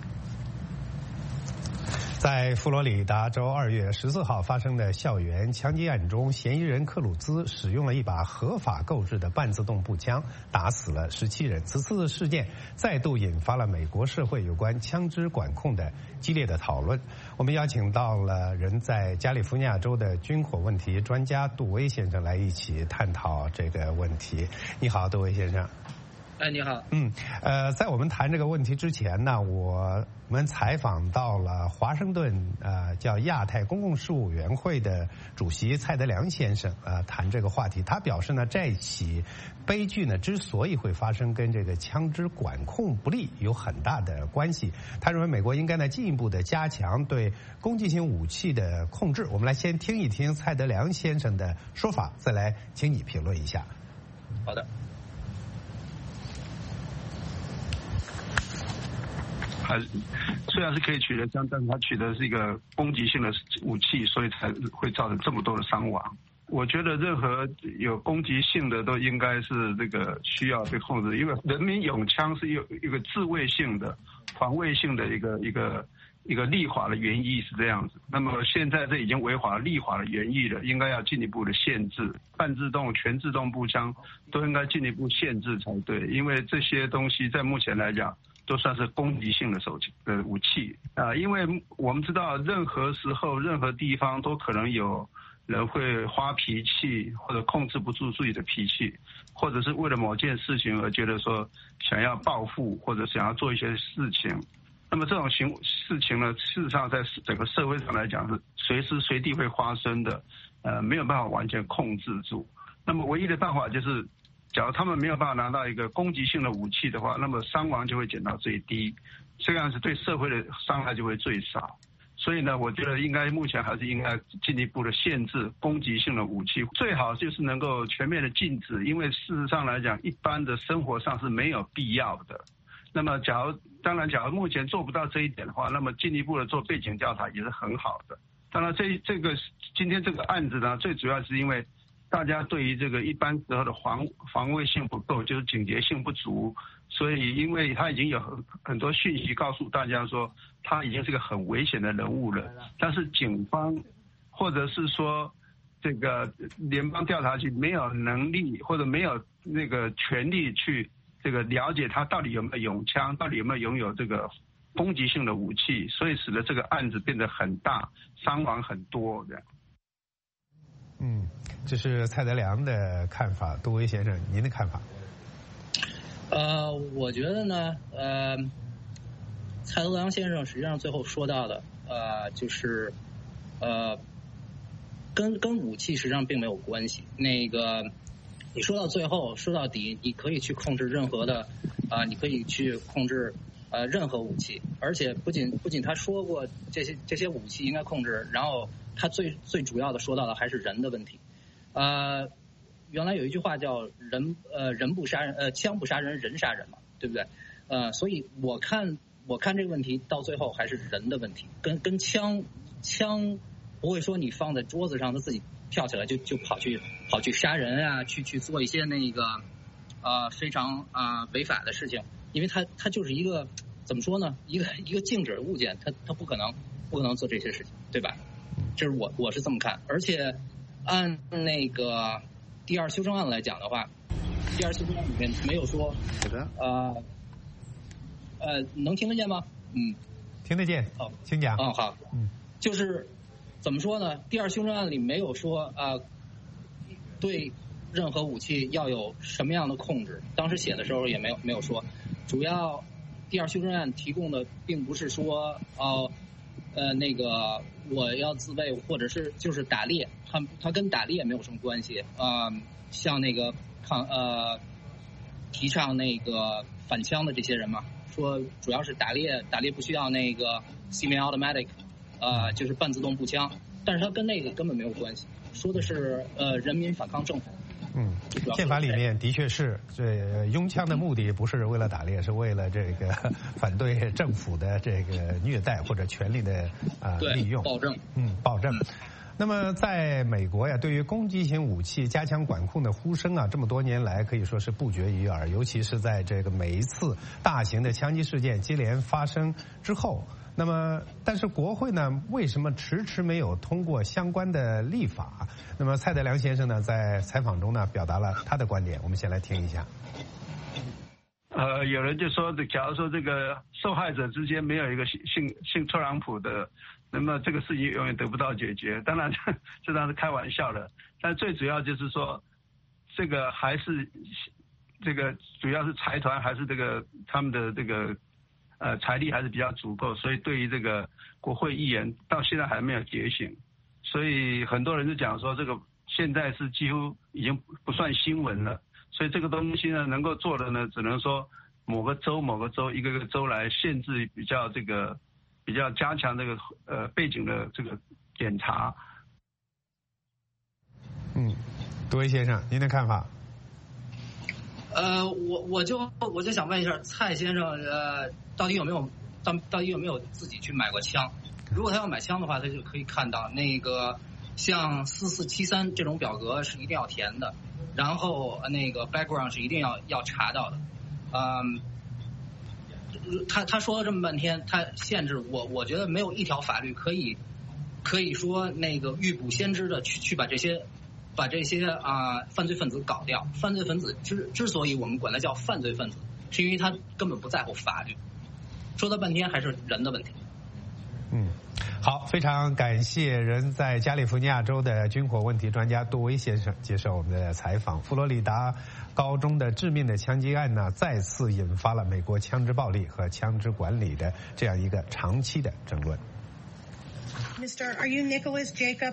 在佛罗里达州二月十四号发生的校园枪击案中，嫌疑人克鲁兹使用了一把合法购置的半自动步枪，打死了十七人。此次事件再度引发了美国社会有关枪支管控的激烈的讨论。我们邀请到了人在加利福尼亚州的军火问题专家杜威先生来一起探讨这个问题。你好，杜威先生。 哎，你好。 嗯，呃，在我们谈这个问题之前呢，我们采访到了华盛顿呃叫亚太公共事务委员会的主席蔡德良先生，呃，谈这个话题。他表示呢，这起悲剧呢之所以会发生，跟这个枪支管控不力有很大的关系。他认为美国应该呢进一步的加强对攻击性武器的控制。我们来先听一听蔡德良先生的说法，再来请你评论一下。 好的。还虽然是可以取得枪，但是它取得是一个攻击性的武器，所以才会造成这么多的伤亡。我觉得任何有攻击性的都应该是这个需要被控制，因为人民拥枪是有一个自卫性的、防卫性的一个一个一个立法的原意是这样子。那么现在这已经违反了立法的原意了，应该要进一步的限制。半自动、全自动步枪都应该进一步限制才对，因为这些东西在目前来讲都算是攻击性的手机呃武器啊、呃，因为我们知道任何时候、任何地方都可能有人会发脾气，或者控制不住自己的脾气，或者是为了某件事情而觉得说想要报复，或者想要做一些事情。那么这种行事情呢，事实上在整个社会上来讲是随时随地会发生的，呃，没有办法完全控制住。那么唯一的办法就是，假如他们没有办法拿到一个攻击性的武器的话，那么伤亡就会减到最低，这样子对社会的伤害就会最少。所以呢，我觉得应该目前还是应该进一步的限制攻击性的武器，最好就是能够全面的禁止，因为事实上来讲，一般的生活上是没有必要的。那么假如当然，假如目前做不到这一点的话，那么进一步的做背景调查也是很好的。当然这，这这个今天这个案子呢，最主要是因为大家对于这个一般时候的防防卫性不够，就是警觉性不足，所以因为他已经有很很多讯息告诉大家说他已经是个很危险的人物了，但是警方或者是说这个联邦调查局没有能力或者没有那个权利去这个了解他到底有没有拥枪，到底有没有拥有这个攻击性的武器，所以使得这个案子变得很大，伤亡很多这样。 嗯，这是蔡德良的看法，杜威先生，您的看法？ 呃，我觉得呢，呃，蔡德良先生实际上最后说到的，呃，就是呃，跟跟武器实际上并没有关系。那个，你说到最后，说到底，你可以去控制任何的，啊、呃，你可以去控制呃任何武器，而且不仅不仅他说过这些这些武器应该控制，然后他最最主要的说到的还是人的问题，呃。原来有一句话叫人呃人不杀人呃枪不杀人人杀人嘛，对不对？呃，所以我看我看这个问题到最后还是人的问题，跟跟枪枪不会说你放在桌子上他自己跳起来就就跑去跑去杀人啊，去去做一些那个呃非常啊、呃、违法的事情，因为它它就是一个怎么说呢，一个一个静止的物件，它它不可能不可能做这些事情，对吧？这是我我是这么看，而且按那个。第二修正案来讲的话，第二修正案里面没有说，呃，呃，能听得见吗？嗯， 听得见。 好， 请讲。 嗯，好，嗯，就是怎么说呢？第二修正案里没有说啊、呃，对任何武器要有什么样的控制。当时写的时候也没有没有说。主要第二修正案提供的并不是说哦呃，呃那个我要自卫，或者是就是打猎，它它跟打猎没有什么关系啊、呃。像那个抗呃提倡那个反枪的这些人嘛，说主要是打猎，打猎不需要那个 semi-automatic。呃，就是半自动步枪，但是它跟那个根本没有关系，说的是呃人民反抗政府。 嗯，宪法里面的确是，这拥枪的目的不是为了打猎，是为了这个反对政府的这个虐待或者权力的啊、呃、利用。 暴政。 嗯，暴政。那么，在美国呀，对于攻击型武器加强管控的呼声啊，这么多年来可以说是不绝于耳，尤其是在这个每一次大型的枪击事件接连发生之后。那么，但是国会呢，为什么迟迟没有通过相关的立法？那么，蔡德良先生呢，在采访中呢，表达了他的观点，我们先来听一下。 呃，有人就说，假如说这个受害者之间没有一个姓姓姓特朗普的，那么这个事情永远得不到解决。当然，这当然是开玩笑的，但最主要就是说，这个还是这个主要是财团还是这个他们的这个。呃，财力还是比较足够，所以对于这个国会议员到现在还没有觉醒，所以很多人就讲说，这个现在是几乎已经不算新闻了。所以这个东西呢，能够做的呢，只能说某个州某个州一个个州来限制，比较这个比较加强这个呃背景的这个检查。 嗯，杜威先生，您的看法？ 呃，我我就我就想问一下蔡先生，呃，到底有没有到到底有没有自己去买过枪？如果他要买枪的话，他就可以看到那个像四四七三这种表格是一定要填的，然后那个 background 是一定要要查到的。嗯，他他说了这么半天，他限制我，我觉得没有一条法律可以可以说那个预卜先知的去去把这些。把这些啊、呃、犯罪分子搞掉。犯罪分子之之所以我们管他叫犯罪分子，是因为他根本不在乎法律。说了半天还是人的问题。 嗯，好，非常感谢人在加利福尼亚州的军火问题专家杜威先生接受我们的采访。佛罗里达高中的致命的枪击案呢，再次引发了美国枪支暴力和枪支管理的这样一个长期的争论。 Mister Are you Nicholas Jacob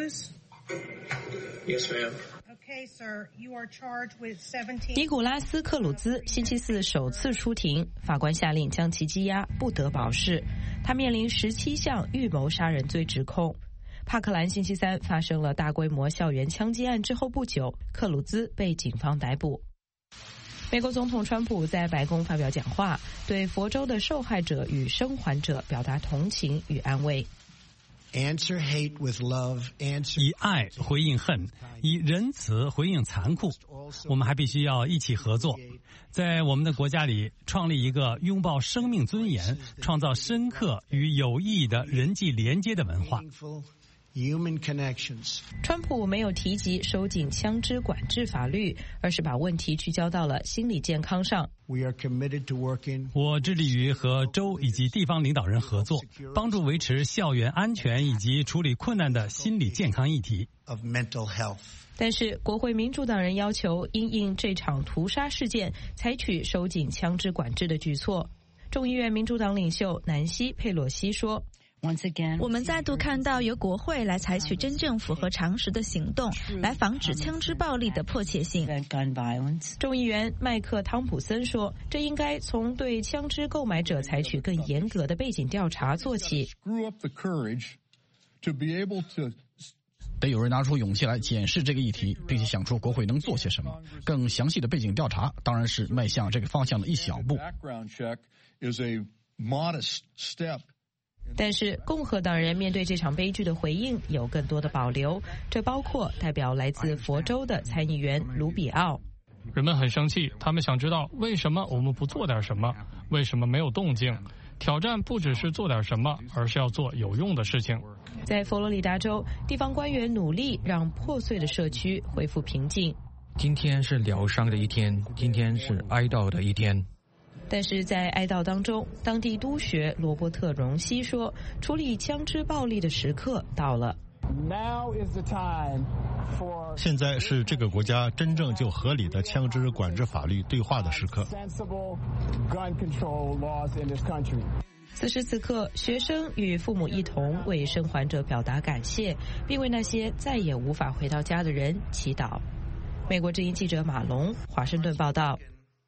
Cruz?Yes, ma'am. Okay, sir. You are charged with seventeen. 尼古拉斯·克鲁兹星期四首次出庭，法官下令将其羁押，不得保释。他面临十七项预谋杀人罪指控。帕克兰星期三发生了大规模校园枪击案之后不久，克鲁兹被警方逮捕。美国总统川普在白宫发表讲话，对佛州的受害者与生还者表达同情与安慰。 Answer hate with love. Answer 以爱回应恨，以仁慈回应残酷。我们还必须要一起合作，在我们的国家里创立一个拥抱生命尊严、创造深刻与有意义的人际连接的文化。 Human connections. 川普没有提及收紧枪支管制法律，而是把问题聚焦到了心理健康上。 We are committed to working. 我致力于和州以及地方领导人合作，帮助维持校园安全以及处理困难的心理健康议题。 Of mental health. 但是，国会民主党人要求因应这场屠杀事件，采取收紧枪支管制的举措。众议院民主党领袖南希·佩洛西说。 我们再度看到由国会来采取真正符合常识的行动，来防止枪支暴力的迫切性。 众议员麦克汤普森说，这应该从对枪支购买者采取更严格的背景调查做起。 得有人拿出勇气来检视这个议题，并且想出国会能做些什么。更详细的背景调查当然是迈向这个方向的一小步。 但是共和党人面对这场悲剧的回应有更多的保留，这包括代表来自佛州的参议员卢比奥。 人们很生气，他们想知道为什么我们不做点什么，为什么没有动静。挑战不只是做点什么，而是要做有用的事情。 在佛罗里达州，地方官员努力让破碎的社区恢复平静。 今天是疗伤的一天，今天是哀悼的一天。 但是在哀悼当中，当地督学罗伯特·荣西说，处理枪支暴力的时刻到了。 现在是这个国家真正就合理的枪支管制法律对话的时刻。 此时此刻，学生与父母一同为生还者表达感谢，并为那些再也无法回到家的人祈祷。美国之音记者马龙，华盛顿报道。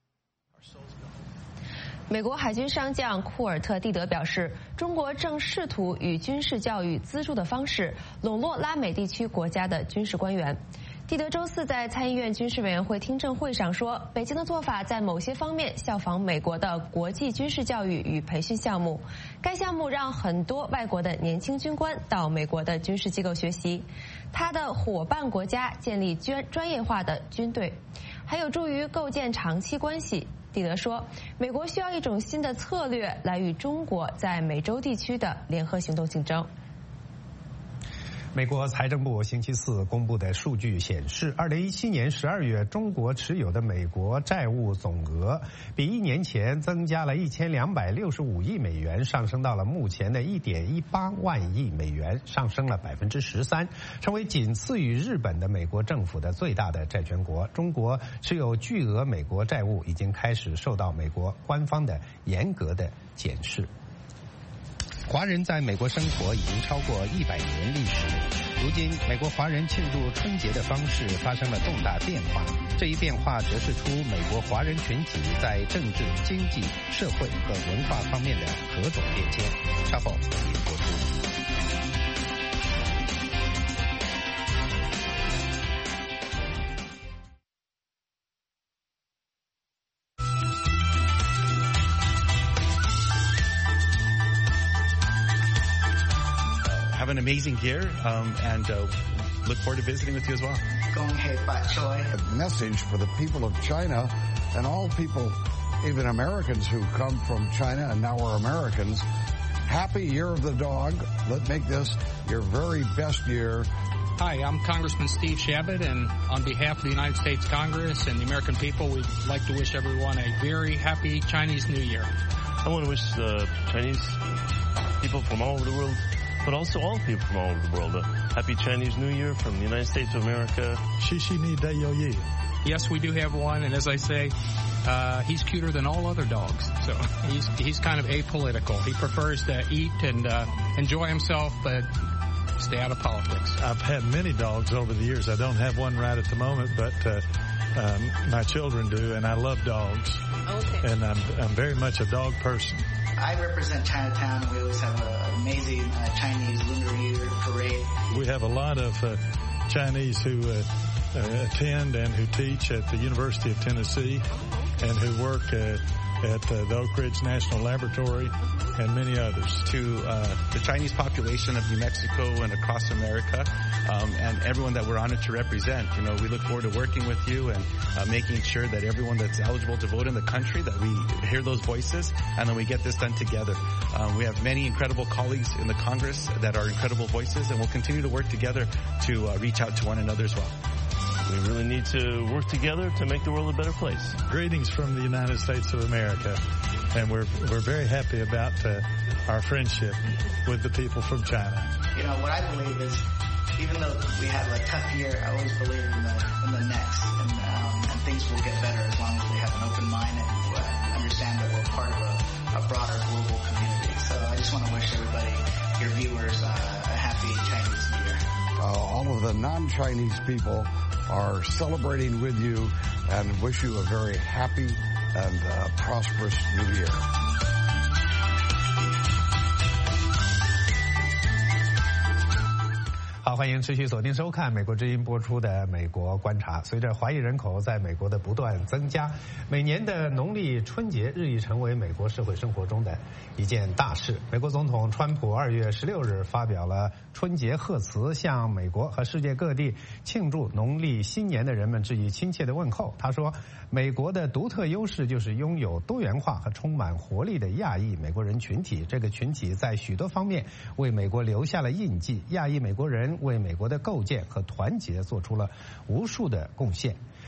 美国海军上将库尔特·蒂德表示，中国正试图以军事教育资助的方式笼络拉美地区国家的军事官员。蒂德周四在参议院军事委员会听证会上说，北京的做法在某些方面效仿美国的国际军事教育与培训项目。该项目让很多外国的年轻军官到美国的军事机构学习，他的伙伴国家建立专专业化的军队，还有助于构建长期关系。蒂德说，美国需要一种新的策略来与中国在美洲地区的联合行动竞争。 美国财政部星期四公布的数据显示，二零一七年十二月，中国持有的美国债务总额比一年前增加了一千两百六十五亿美元，上升到了目前的一点一八万亿美元，上升了百分之十三，成为仅次于日本的美国政府的最大的债权国。中国持有巨额美国债务已经开始受到美国官方的严格的检视。华人在美国生活已经超过一百年历史，如今美国华人庆祝春节的方式发生了重大变化，这一变化折射出美国华人群体在政治、经济、社会和文化方面的各种变迁。稍后为您播出。 Have an amazing year, um, and uh, look forward to visiting with you as well. A message for the people of China and all people, even Americans who come from China and now are Americans. Happy Year of the Dog. Let's make this your very best year. Hi, I'm Congressman Steve Chabot, and on behalf of the United States Congress and the American people, we'd like to wish everyone a very happy Chinese New Year. I want to wish uh, Chinese people from all over the world, but also all people from all over the world, a happy Chinese New Year from the United States of America. Shishi ni da yo yi. Yes, we do have one, and as I say, uh, he's cuter than all other dogs. So he's he's kind of apolitical. He prefers to eat and uh, enjoy himself, but stay out of politics. I've had many dogs over the years. I don't have one right at the moment, but uh, um, my children do, and I love dogs. Okay. And I'm I'm very much a dog person. I represent Chinatown, and we always have an amazing uh, Chinese Lunar Year parade. We have a lot of uh, Chinese who uh, uh, attend and who teach at the University of Tennessee and who work uh, at uh, the Oak Ridge National Laboratory and many others. To uh, the Chinese population of New Mexico and across America, um, and everyone that we're honored to represent. You know, we look forward to working with you and uh, making sure that everyone that's eligible to vote in the country, that we hear those voices and then we get this done together. Um, we have many incredible colleagues in the Congress that are incredible voices, and we'll continue to work together to uh, reach out to one another as well. We really need to work together to make the world a better place. Greetings from the United States of America, and we're we're very happy about uh, our friendship with the people from China. You know, what I believe is, even though we have a tough year, I always believe in the in the next, and, um, and things will get better as long as we have an open mind and uh, understand that we're part of a, a broader global community. So I just want to wish everybody, your viewers, uh, a happy Chinese New Year. Uh, all of the non-Chinese people are celebrating with you and wish you a very happy and uh, prosperous New Year. 好，欢迎持续锁定收看美国之音播出的《美国观察》。随着华裔人口在美国的不断增加，每年的农历春节日益成为美国社会生活中的一件大事。美国总统川普二月十六日发表了春节贺词，向美国和世界各地庆祝农历新年的人们致以亲切的问候。他说，美国的独特优势就是拥有多元化和充满活力的亚裔美国人群体，这个群体在许多方面为美国留下了印记。亚裔美国人为美国的构建和团结做出了无数的贡献。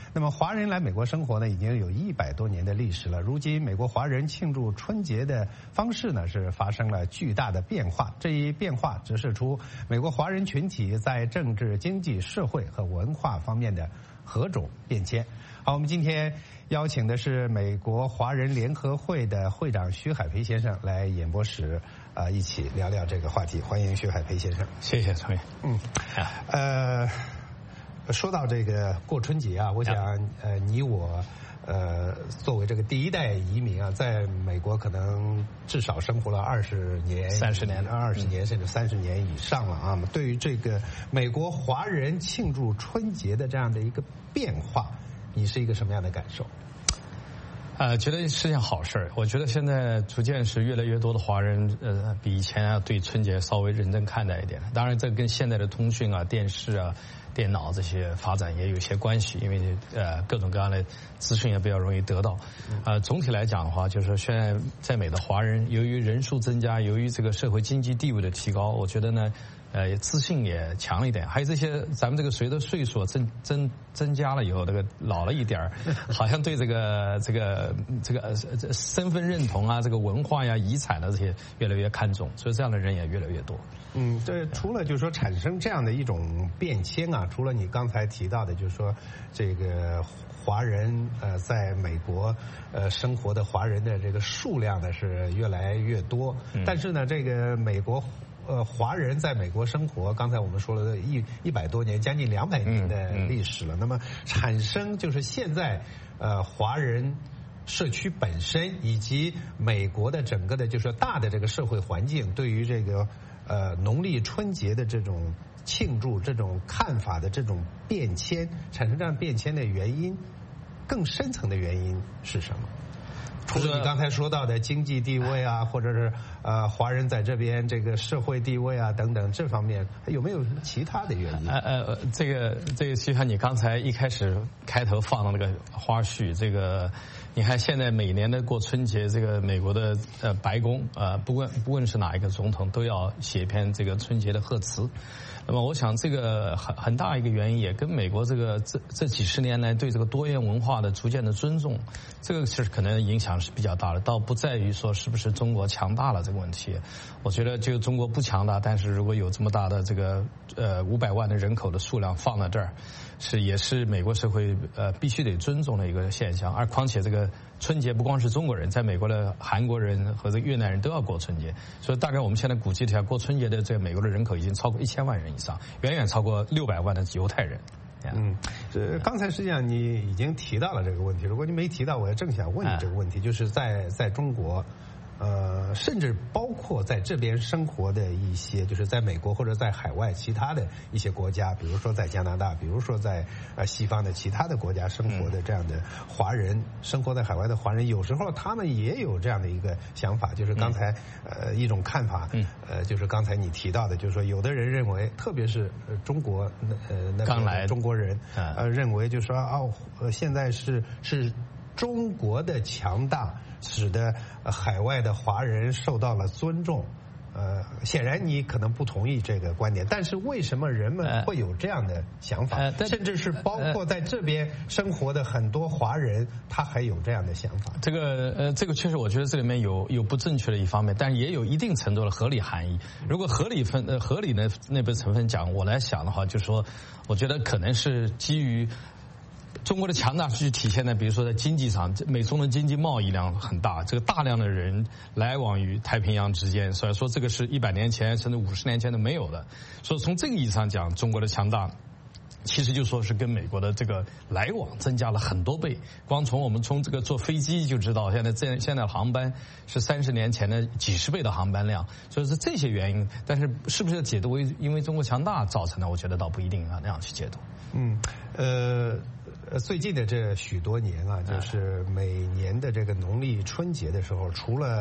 那么华人来美国生活呢，已经有一百多年的历史了。如今美国华人庆祝春节的方式呢，是发生了巨大的变化。这一变化折射出美国华人群体在政治、经济、社会和文化方面的何种变迁。好，我们今天邀请的是美国华人联合会的会长徐海培先生来演播室啊、呃，一起聊聊这个话题。欢迎徐海培先生。 谢谢陈伟。 嗯，呃，说到这个过春节啊，我想呃，你我呃，作为这个第一代移民啊，在美国可能至少生活了二十年、 三十年、 二十年甚至三十年以上了啊。对于这个美国华人庆祝春节的这样的一个变化，你是一个什么样的感受？ 呃，觉得是件好事儿。我觉得现在逐渐是越来越多的华人，呃，比以前啊对春节稍微认真看待一点。当然，这跟现在的通讯啊、电视啊、电脑这些发展也有一些关系，因为呃各种各样的资讯也比较容易得到。呃，总体来讲的话，就是说现在在美的华人，由于人数增加，由于这个社会经济地位的提高，我觉得呢。呃，自信也强了一点，还有这些咱们这个随着岁数增增增加了以后，这个老了一点儿，好像对这个这个这个呃身份认同啊，这个文化呀、遗产的这些越来越看重，所以这样的人也越来越多。 嗯，这除了就是说产生这样的一种变迁啊，除了你刚才提到的，就是说这个华人呃在美国呃生活的华人的这个数量呢是越来越多，嗯、但是呢，这个美国。呃，华人在美国生活，刚才我们说了一一百多年，将近两百年的历史了。嗯嗯、那么产生就是现在呃华人社区本身以及美国的整个的，就是大的这个社会环境，对于这个呃农历春节的这种庆祝、这种看法的这种变迁，产生这样变迁的原因，更深层的原因是什么？除了你刚才说到的经济地位啊，或者是呃华人在这边这个社会地位啊等等这方面，有没有其他的原因？ 呃呃，这个这个就像你刚才一开始开头放的那个花絮，这个你看现在每年的过春节，这个美国的呃白宫呃不论不论是哪一个总统都要写一篇这个春节的贺词。那么我想这个很很大一个原因也跟美国这个这这几十年来对这个多元文化的逐渐的尊重，这个是可能影响是比较大的，倒不在于说是不是中国强大了这个问题。我觉得就中国不强大，但是如果有这么大的这个呃五百万的人口的数量放在这儿，是也是美国社会呃必须得尊重的一个现象。而况且这个春节不光是中国人，在美国的韩国人和这越南人都要过春节，所以大概我们现在估计一下，过春节的这个美国的人口已经超过一千万人以上，远远超过六百万的犹太人。 嗯，这刚才实际上你已经提到了这个问题，如果你没提到，我也正想问你这个问题，就是在在中国。呃，甚至包括在这边生活的一些，就是在美国或者在海外其他的一些国家，比如说在加拿大，比如说在呃西方的其他的国家生活的这样的华人，嗯、生活在海外的华人，有时候他们也有这样的一个想法，就是刚才、嗯、呃一种看法，嗯、呃，就是刚才你提到的，就是说有的人认为，特别是中国呃那刚来中国人呃认为，就是说哦，呃现在是是中国的强大。使得海外的华人受到了尊重，呃，显然你可能不同意这个观点，但是为什么人们会有这样的想法？呃、甚至是包括在这边生活的很多华人，他还有这样的想法。 这个呃，这个确实，我觉得这里面有有不正确的一方面，但也有一定程度的合理含义。如果合理分呃合理的那部成分讲，我来想的话，就是说，我觉得可能是基于。中国的强大是体现在，比如说在经济上，美中的经济贸易量很大，这个大量的人来往于太平洋之间，所以说这个是一百年前甚至五十年前都没有的。所以从这个意义上讲，中国的强大其实就说是跟美国的这个来往增加了很多倍。光从我们从这个坐飞机就知道，现在这现在航班是三十年前的几十倍的航班量，所以是这些原因。但是是不是解读为因为中国强大造成的？我觉得倒不一定啊，那样去解读。 嗯，呃。呃，最近的这许多年啊，就是每年的这个农历春节的时候，除了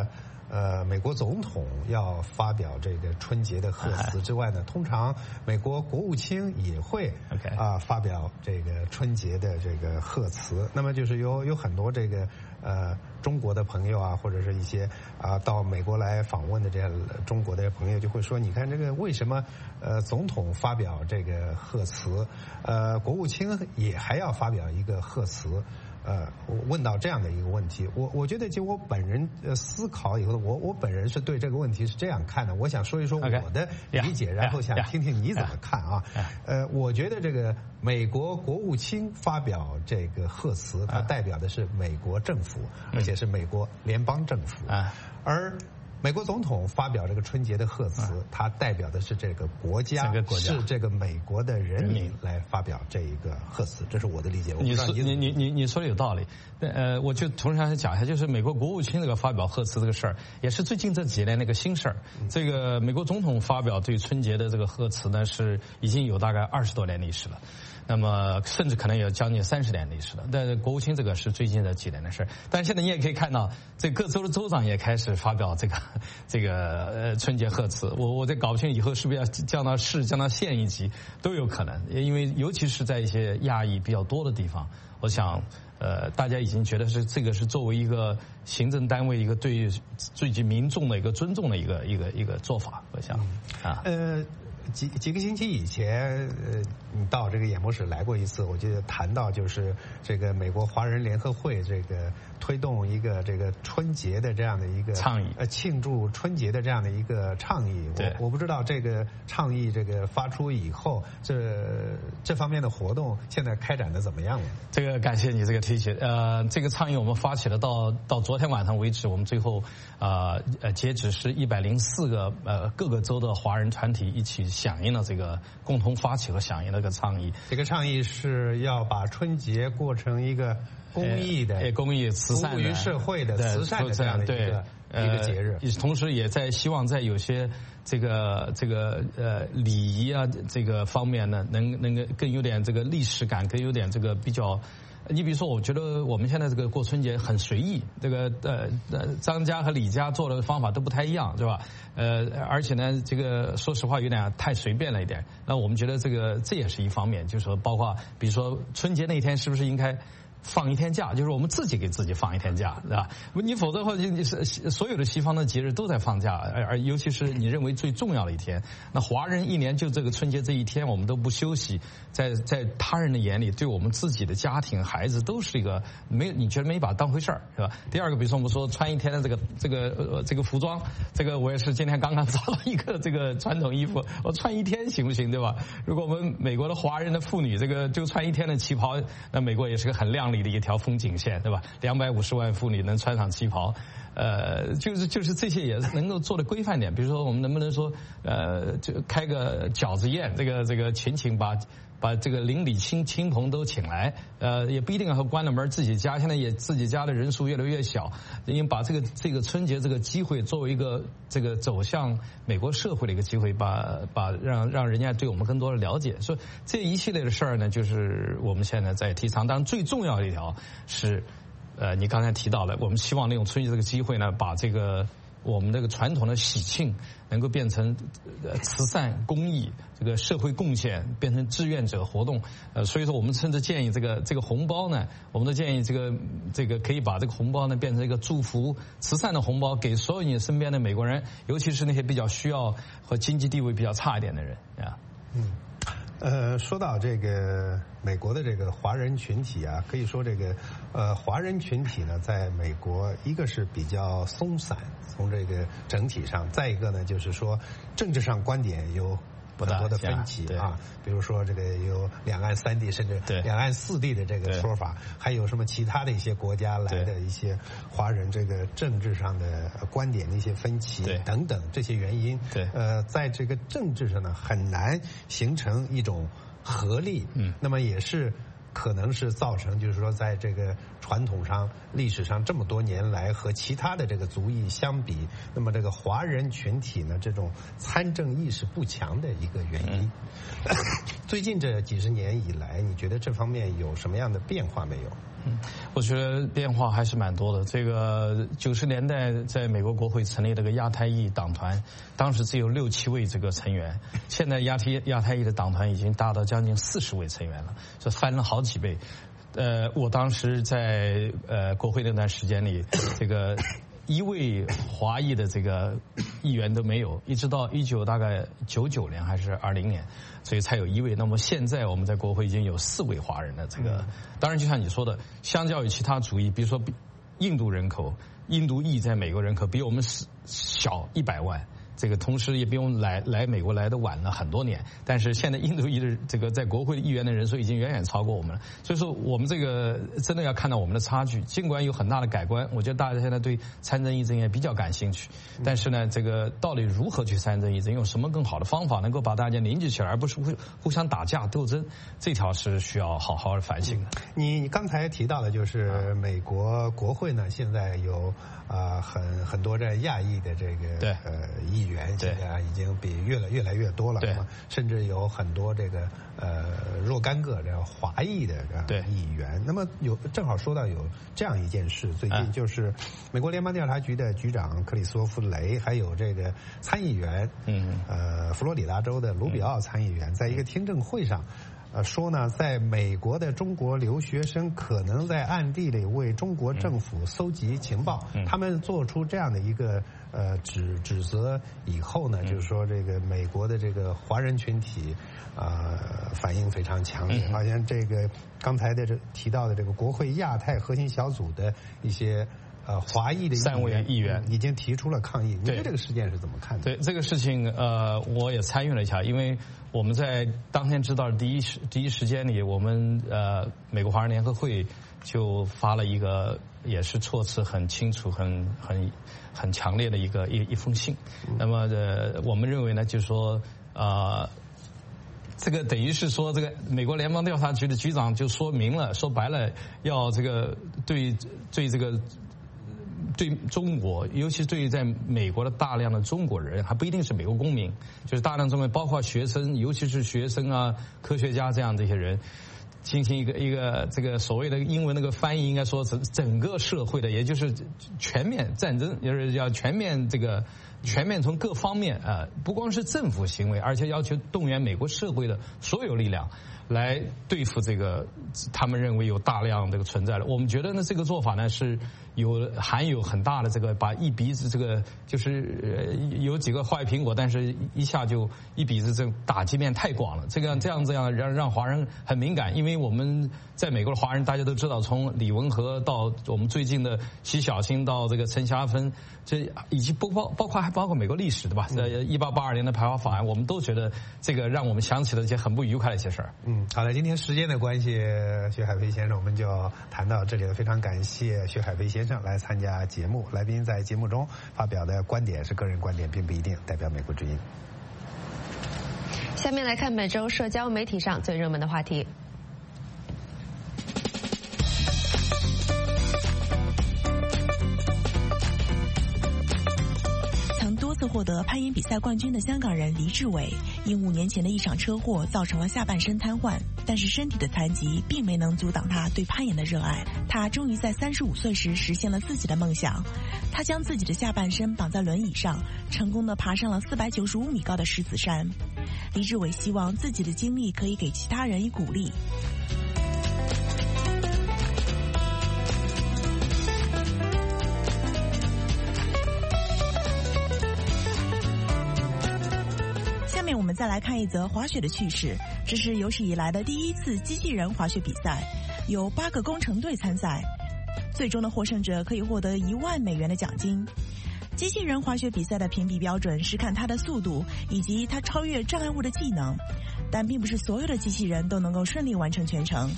呃美国总统要发表这个春节的贺词之外呢，通常美国国务卿也会啊、呃、发表这个春节的这个贺词。那么就是有有很多这个呃中国的朋友啊，或者是一些啊、呃、到美国来访问的这样中国的朋友就会说，你看这个为什么呃总统发表这个贺词，呃国务卿也还要发表一个贺词？呃，我问到这样的一个问题，我我觉得就我本人呃思考以后，我我本人是对这个问题是这样看的。我想说一说我的理解， okay. 然后想听听你怎么看啊？ yeah. 呃，我觉得这个美国国务卿发表这个贺词，它代表的是美国政府， uh. 而且是美国联邦政府， uh. 而美国总统发表这个春节的贺词，它代表的是这个国家，是这个美国的人民来发表这一个贺词，这是我的理解。 你说你你你你说的有道理，呃，我就同时想讲一下，就是美国国务卿这个发表贺词这个事儿，也是最近这几年那个新事儿。这个美国总统发表对春节的这个贺词呢，是已经有大概二十多年历史了。那么甚至可能有将近三十年历史了，但是国务卿这个是最近的几年的事。但是现在你也可以看到，这各州的州长也开始发表这个这个呃春节贺词。我我在搞不清以后是不是要降到市、降到县一级都有可能，因为尤其是在一些亚裔比较多的地方，我想呃大家已经觉得是这个是作为一个行政单位一个对最近民众的一个尊重的一个一个一个做法，我想啊呃。几几个星期以前，呃，你到这个演播室来过一次，我就谈到就是这个美国华人联合会这个推动一个这个春节的这样的一个倡议， 呃，庆祝春节的这样的一个倡议。我我不知道这个倡议这个发出以后，这这方面的活动现在开展的怎么样了？ 这个感谢你这个提醒。呃，这个倡议我们发起了到到昨天晚上为止，我们最后呃呃截止是一百零四个呃各个州的华人团体一起响应了这个共同发起和响应了这个倡议。 这个倡议是要把春节过成一个公益的、 呃、公益慈善的、 服务于社会的、慈善的这样的一个一个节日。 呃，同时也在希望在有些这个这个呃礼仪啊这个方面呢，能能够更有点这个历史感，更有点这个比较。你比如说，我觉得我们现在这个过春节很随意，这个呃呃张家和李家做的方法都不太一样，是吧？呃，而且呢，这个说实话有点太随便了一点。那我们觉得这个这也是一方面，就是说包括比如说春节那一天是不是应该放一天假，就是我们自己给自己放一天假，对吧？你否则的话，你是所有的西方的节日都在放假，而而尤其是你认为最重要的一天，那华人一年就这个春节这一天，我们都不休息，在在他人的眼里，对我们自己的家庭、孩子都是一个没你觉得没把当回事儿，是吧？第二个，比如说我们说穿一天的这个这个呃这个服装，这个我也是今天刚刚找到一个这个传统衣服，我穿一天行不行，对吧？如果我们美国的华人的妇女这个就穿一天的旗袍，那美国也是个很亮丽的一条风景线，对吧？两百五十万妇女能穿上旗袍，呃，就是就是这些也能够做的规范点。比如说，我们能不能说，呃，就开个饺子宴，这个这个请请把把这个邻里亲亲朋都请来，呃，也不一定要关了门自己家，现在也自己家的人数越来越小，因为把这个这个春节这个机会作为一个这个走向美国社会的一个机会，把把让让人家对我们更多的了解。所以这一系列的事儿呢，就是我们现在在提倡。当然，最重要的一条是，呃，你刚才提到了，我们希望利用春节这个机会呢，把这个我们这个传统的喜庆能够变成慈善公益，这个社会贡献变成志愿者活动。呃，所以说我们甚至建议这个这个红包呢，我们都建议这个这个可以把这个红包呢变成一个祝福慈善的红包，给所有你身边的美国人，尤其是那些比较需要和经济地位比较差一点的人啊。 嗯。呃，说到这个美国的这个华人群体啊，可以说这个呃华人群体呢，在美国一个是比较松散，从这个整体上；再一个呢，就是说政治上观点有很多的分歧啊，比如说这个有两岸三地，甚至两岸四地的这个说法，还有什么其他的一些国家来的一些华人这个政治上的观点的一些分歧等等这些原因， 对， 呃，在这个政治上呢很难形成一种合力，嗯，那么也是可能是造成就是说在这个传统上、历史上这么多年来和其他的这个族裔相比，那么这个华人群体呢，这种参政意识不强的一个原因。嗯、最近这几十年以来，你觉得这方面有什么样的变化没有？ 嗯，我觉得变化还是蛮多的。这个九十年代在美国国会成立这个亚太裔党团，当时只有六七位这个成员，现在亚太亚太裔的党团已经达到将近四十位成员了，这翻了好几倍。呃，我当时在呃国会那段时间里，这个一位华裔的这个议员都没有，一直到一九大概九九年还是二零年，所以才有一位。那么现在我们在国会已经有四位华人的这个，当然就像你说的，相较于其他族裔，比如说印度人口，印度裔在美国人口比我们小一百万。这个同时也不用来来美国来的晚了很多年，但是现在印度裔的这个在国会议员的人数已经远远超过我们了，所以说我们这个真的要看到我们的差距。尽管有很大的改观，我觉得大家现在对参政议政也比较感兴趣，但是呢，这个到底如何去参政议政，用什么更好的方法能够把大家凝聚起来，而不是互互相打架斗争，这条是需要好好的反省的。 你刚才提到的就是美国国会呢，现在有啊、呃、很很多这亚裔的这个对呃议员。现在已经比越来越来越多了， 对， 甚至有很多这个呃若干个这华裔的这议员。那么有正好说到有这样一件事，最近就是美国联邦调查局的局长克里斯托弗雷，还有这个参议员，嗯，呃，佛罗里达州的卢比奥参议员，在一个听证会上。呃，说呢，在美国的中国留学生可能在暗地里为中国政府搜集情报。嗯、他们做出这样的一个呃指指责以后呢，嗯、就是说这个美国的这个华人群体啊、呃、反应非常强烈。好像这个刚才的这提到的这个国会亚太核心小组的一些。呃，华裔的三位议员已经提出了抗议。你对这个事件是怎么看的？ 对这个事情，呃，我也参与了一下，因为我们在当天知道的第一时第一时间里，我们呃美国华人联合会就发了一个也是措辞很清楚、很很很强烈的一个一一封信。嗯、那么呃，我们认为呢，就是说呃。这个等于是说，这个美国联邦调查局的局长就说明了，说白了，要这个对对这个对中国，尤其对在美国的大量的中国人，还不一定是美国公民，就是大量中国人，包括学生，尤其是学生啊、科学家这样这些人。进行一个一个这个所谓的英文那个翻译，应该说整整个社会的，也就是全面战争，就是要全面这个全面从各方面啊、呃，不光是政府行为，而且要求动员美国社会的所有力量来对付这个他们认为有大量这个存在的。我们觉得呢，这个做法呢是有含有很大的这个把一鼻子这个就是呃有几个坏苹果，但是一下就一鼻子这个打击面太广了。这个这样这样让让华人很敏感，因为我们在美国的华人大家都知道，从李文和到我们最近的徐小清到这个陈霞芬，这以及包包包括还包括美国历史对吧？在一八八二年的排华法案，我们都觉得这个让我们想起了一些很不愉快的一些事儿。 嗯，好了，今天时间的关系，薛海飞先生我们就谈到这里了。非常感谢薛海飞先生来参加节目，来宾在节目中发表的观点是个人观点，并不一定代表美国之音。 下面来看本周社交媒体上最热门的话题。 多次获得攀岩比赛冠军的香港人黎志伟，因五年前的一场车祸造成了下半身瘫痪，但是身体的残疾并没能阻挡他对攀岩的热爱。他终于在三十五岁时实现了自己的梦想，他将自己的下半身绑在轮椅上，成功的爬上了四百九十五米高的狮子山。黎志伟希望自己的经历可以给其他人以鼓励。我们再来看一则滑雪的趣事，这是有史以来的第一次机器人滑雪比赛，有八个工程队参赛，最终的获胜者可以获得一万美元的奖金。机器人滑雪比赛的评比标准是看它的速度以及它超越障碍物的技能，但并不是所有的机器人都能够顺利完成全程。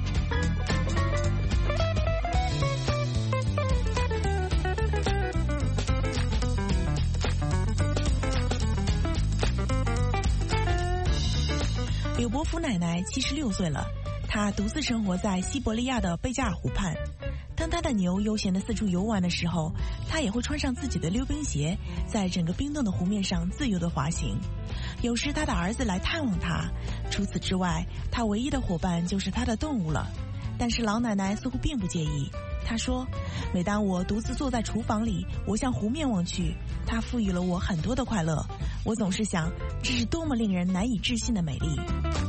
柳伯福奶奶七十六岁了，她独自生活在西伯利亚的贝加尔湖畔。 当他的牛悠闲地四处游玩的时候，他也会穿上自己的溜冰鞋，在整个冰冻的湖面上自由地滑行。有时他的儿子来探望他，除此之外，他唯一的伙伴就是他的动物了。但是老奶奶似乎并不介意。她说，每当我独自坐在厨房里，我向湖面望去，它赋予了我很多的快乐。我总是想，这是多么令人难以置信的美丽。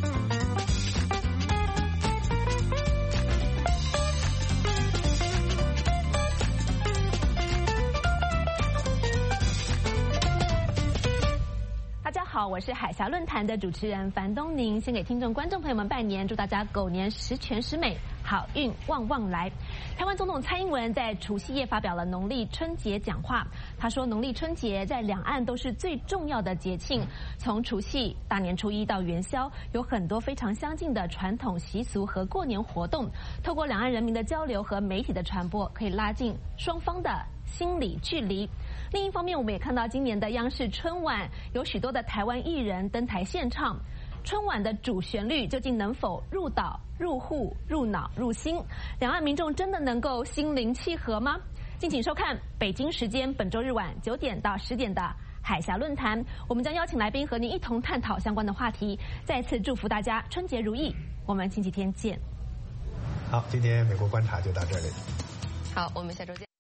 好，我是海峡论坛的主持人樊东宁，先给听众观众朋友们拜年，祝大家狗年十全十美，好运旺旺来。台湾总统蔡英文在除夕夜发表了农历春节讲话，他说农历春节在两岸都是最重要的节庆，从除夕、大年初一到元宵，有很多非常相近的传统习俗和过年活动，透过两岸人民的交流和媒体的传播，可以拉近双方的心理距离。另一方面，我们也看到今年的央视春晚有许多的台湾艺人登台献唱，春晚的主旋律究竟能否入岛、入户、入脑、入心？两岸民众真的能够心灵契合吗？敬请收看北京时间本周日晚九点到十点的海峡论坛，我们将邀请来宾和您一同探讨相关的话题。再次祝福大家春节如意，我们星期天见。 好，今天美国观察就到这里。 好，我们下周见。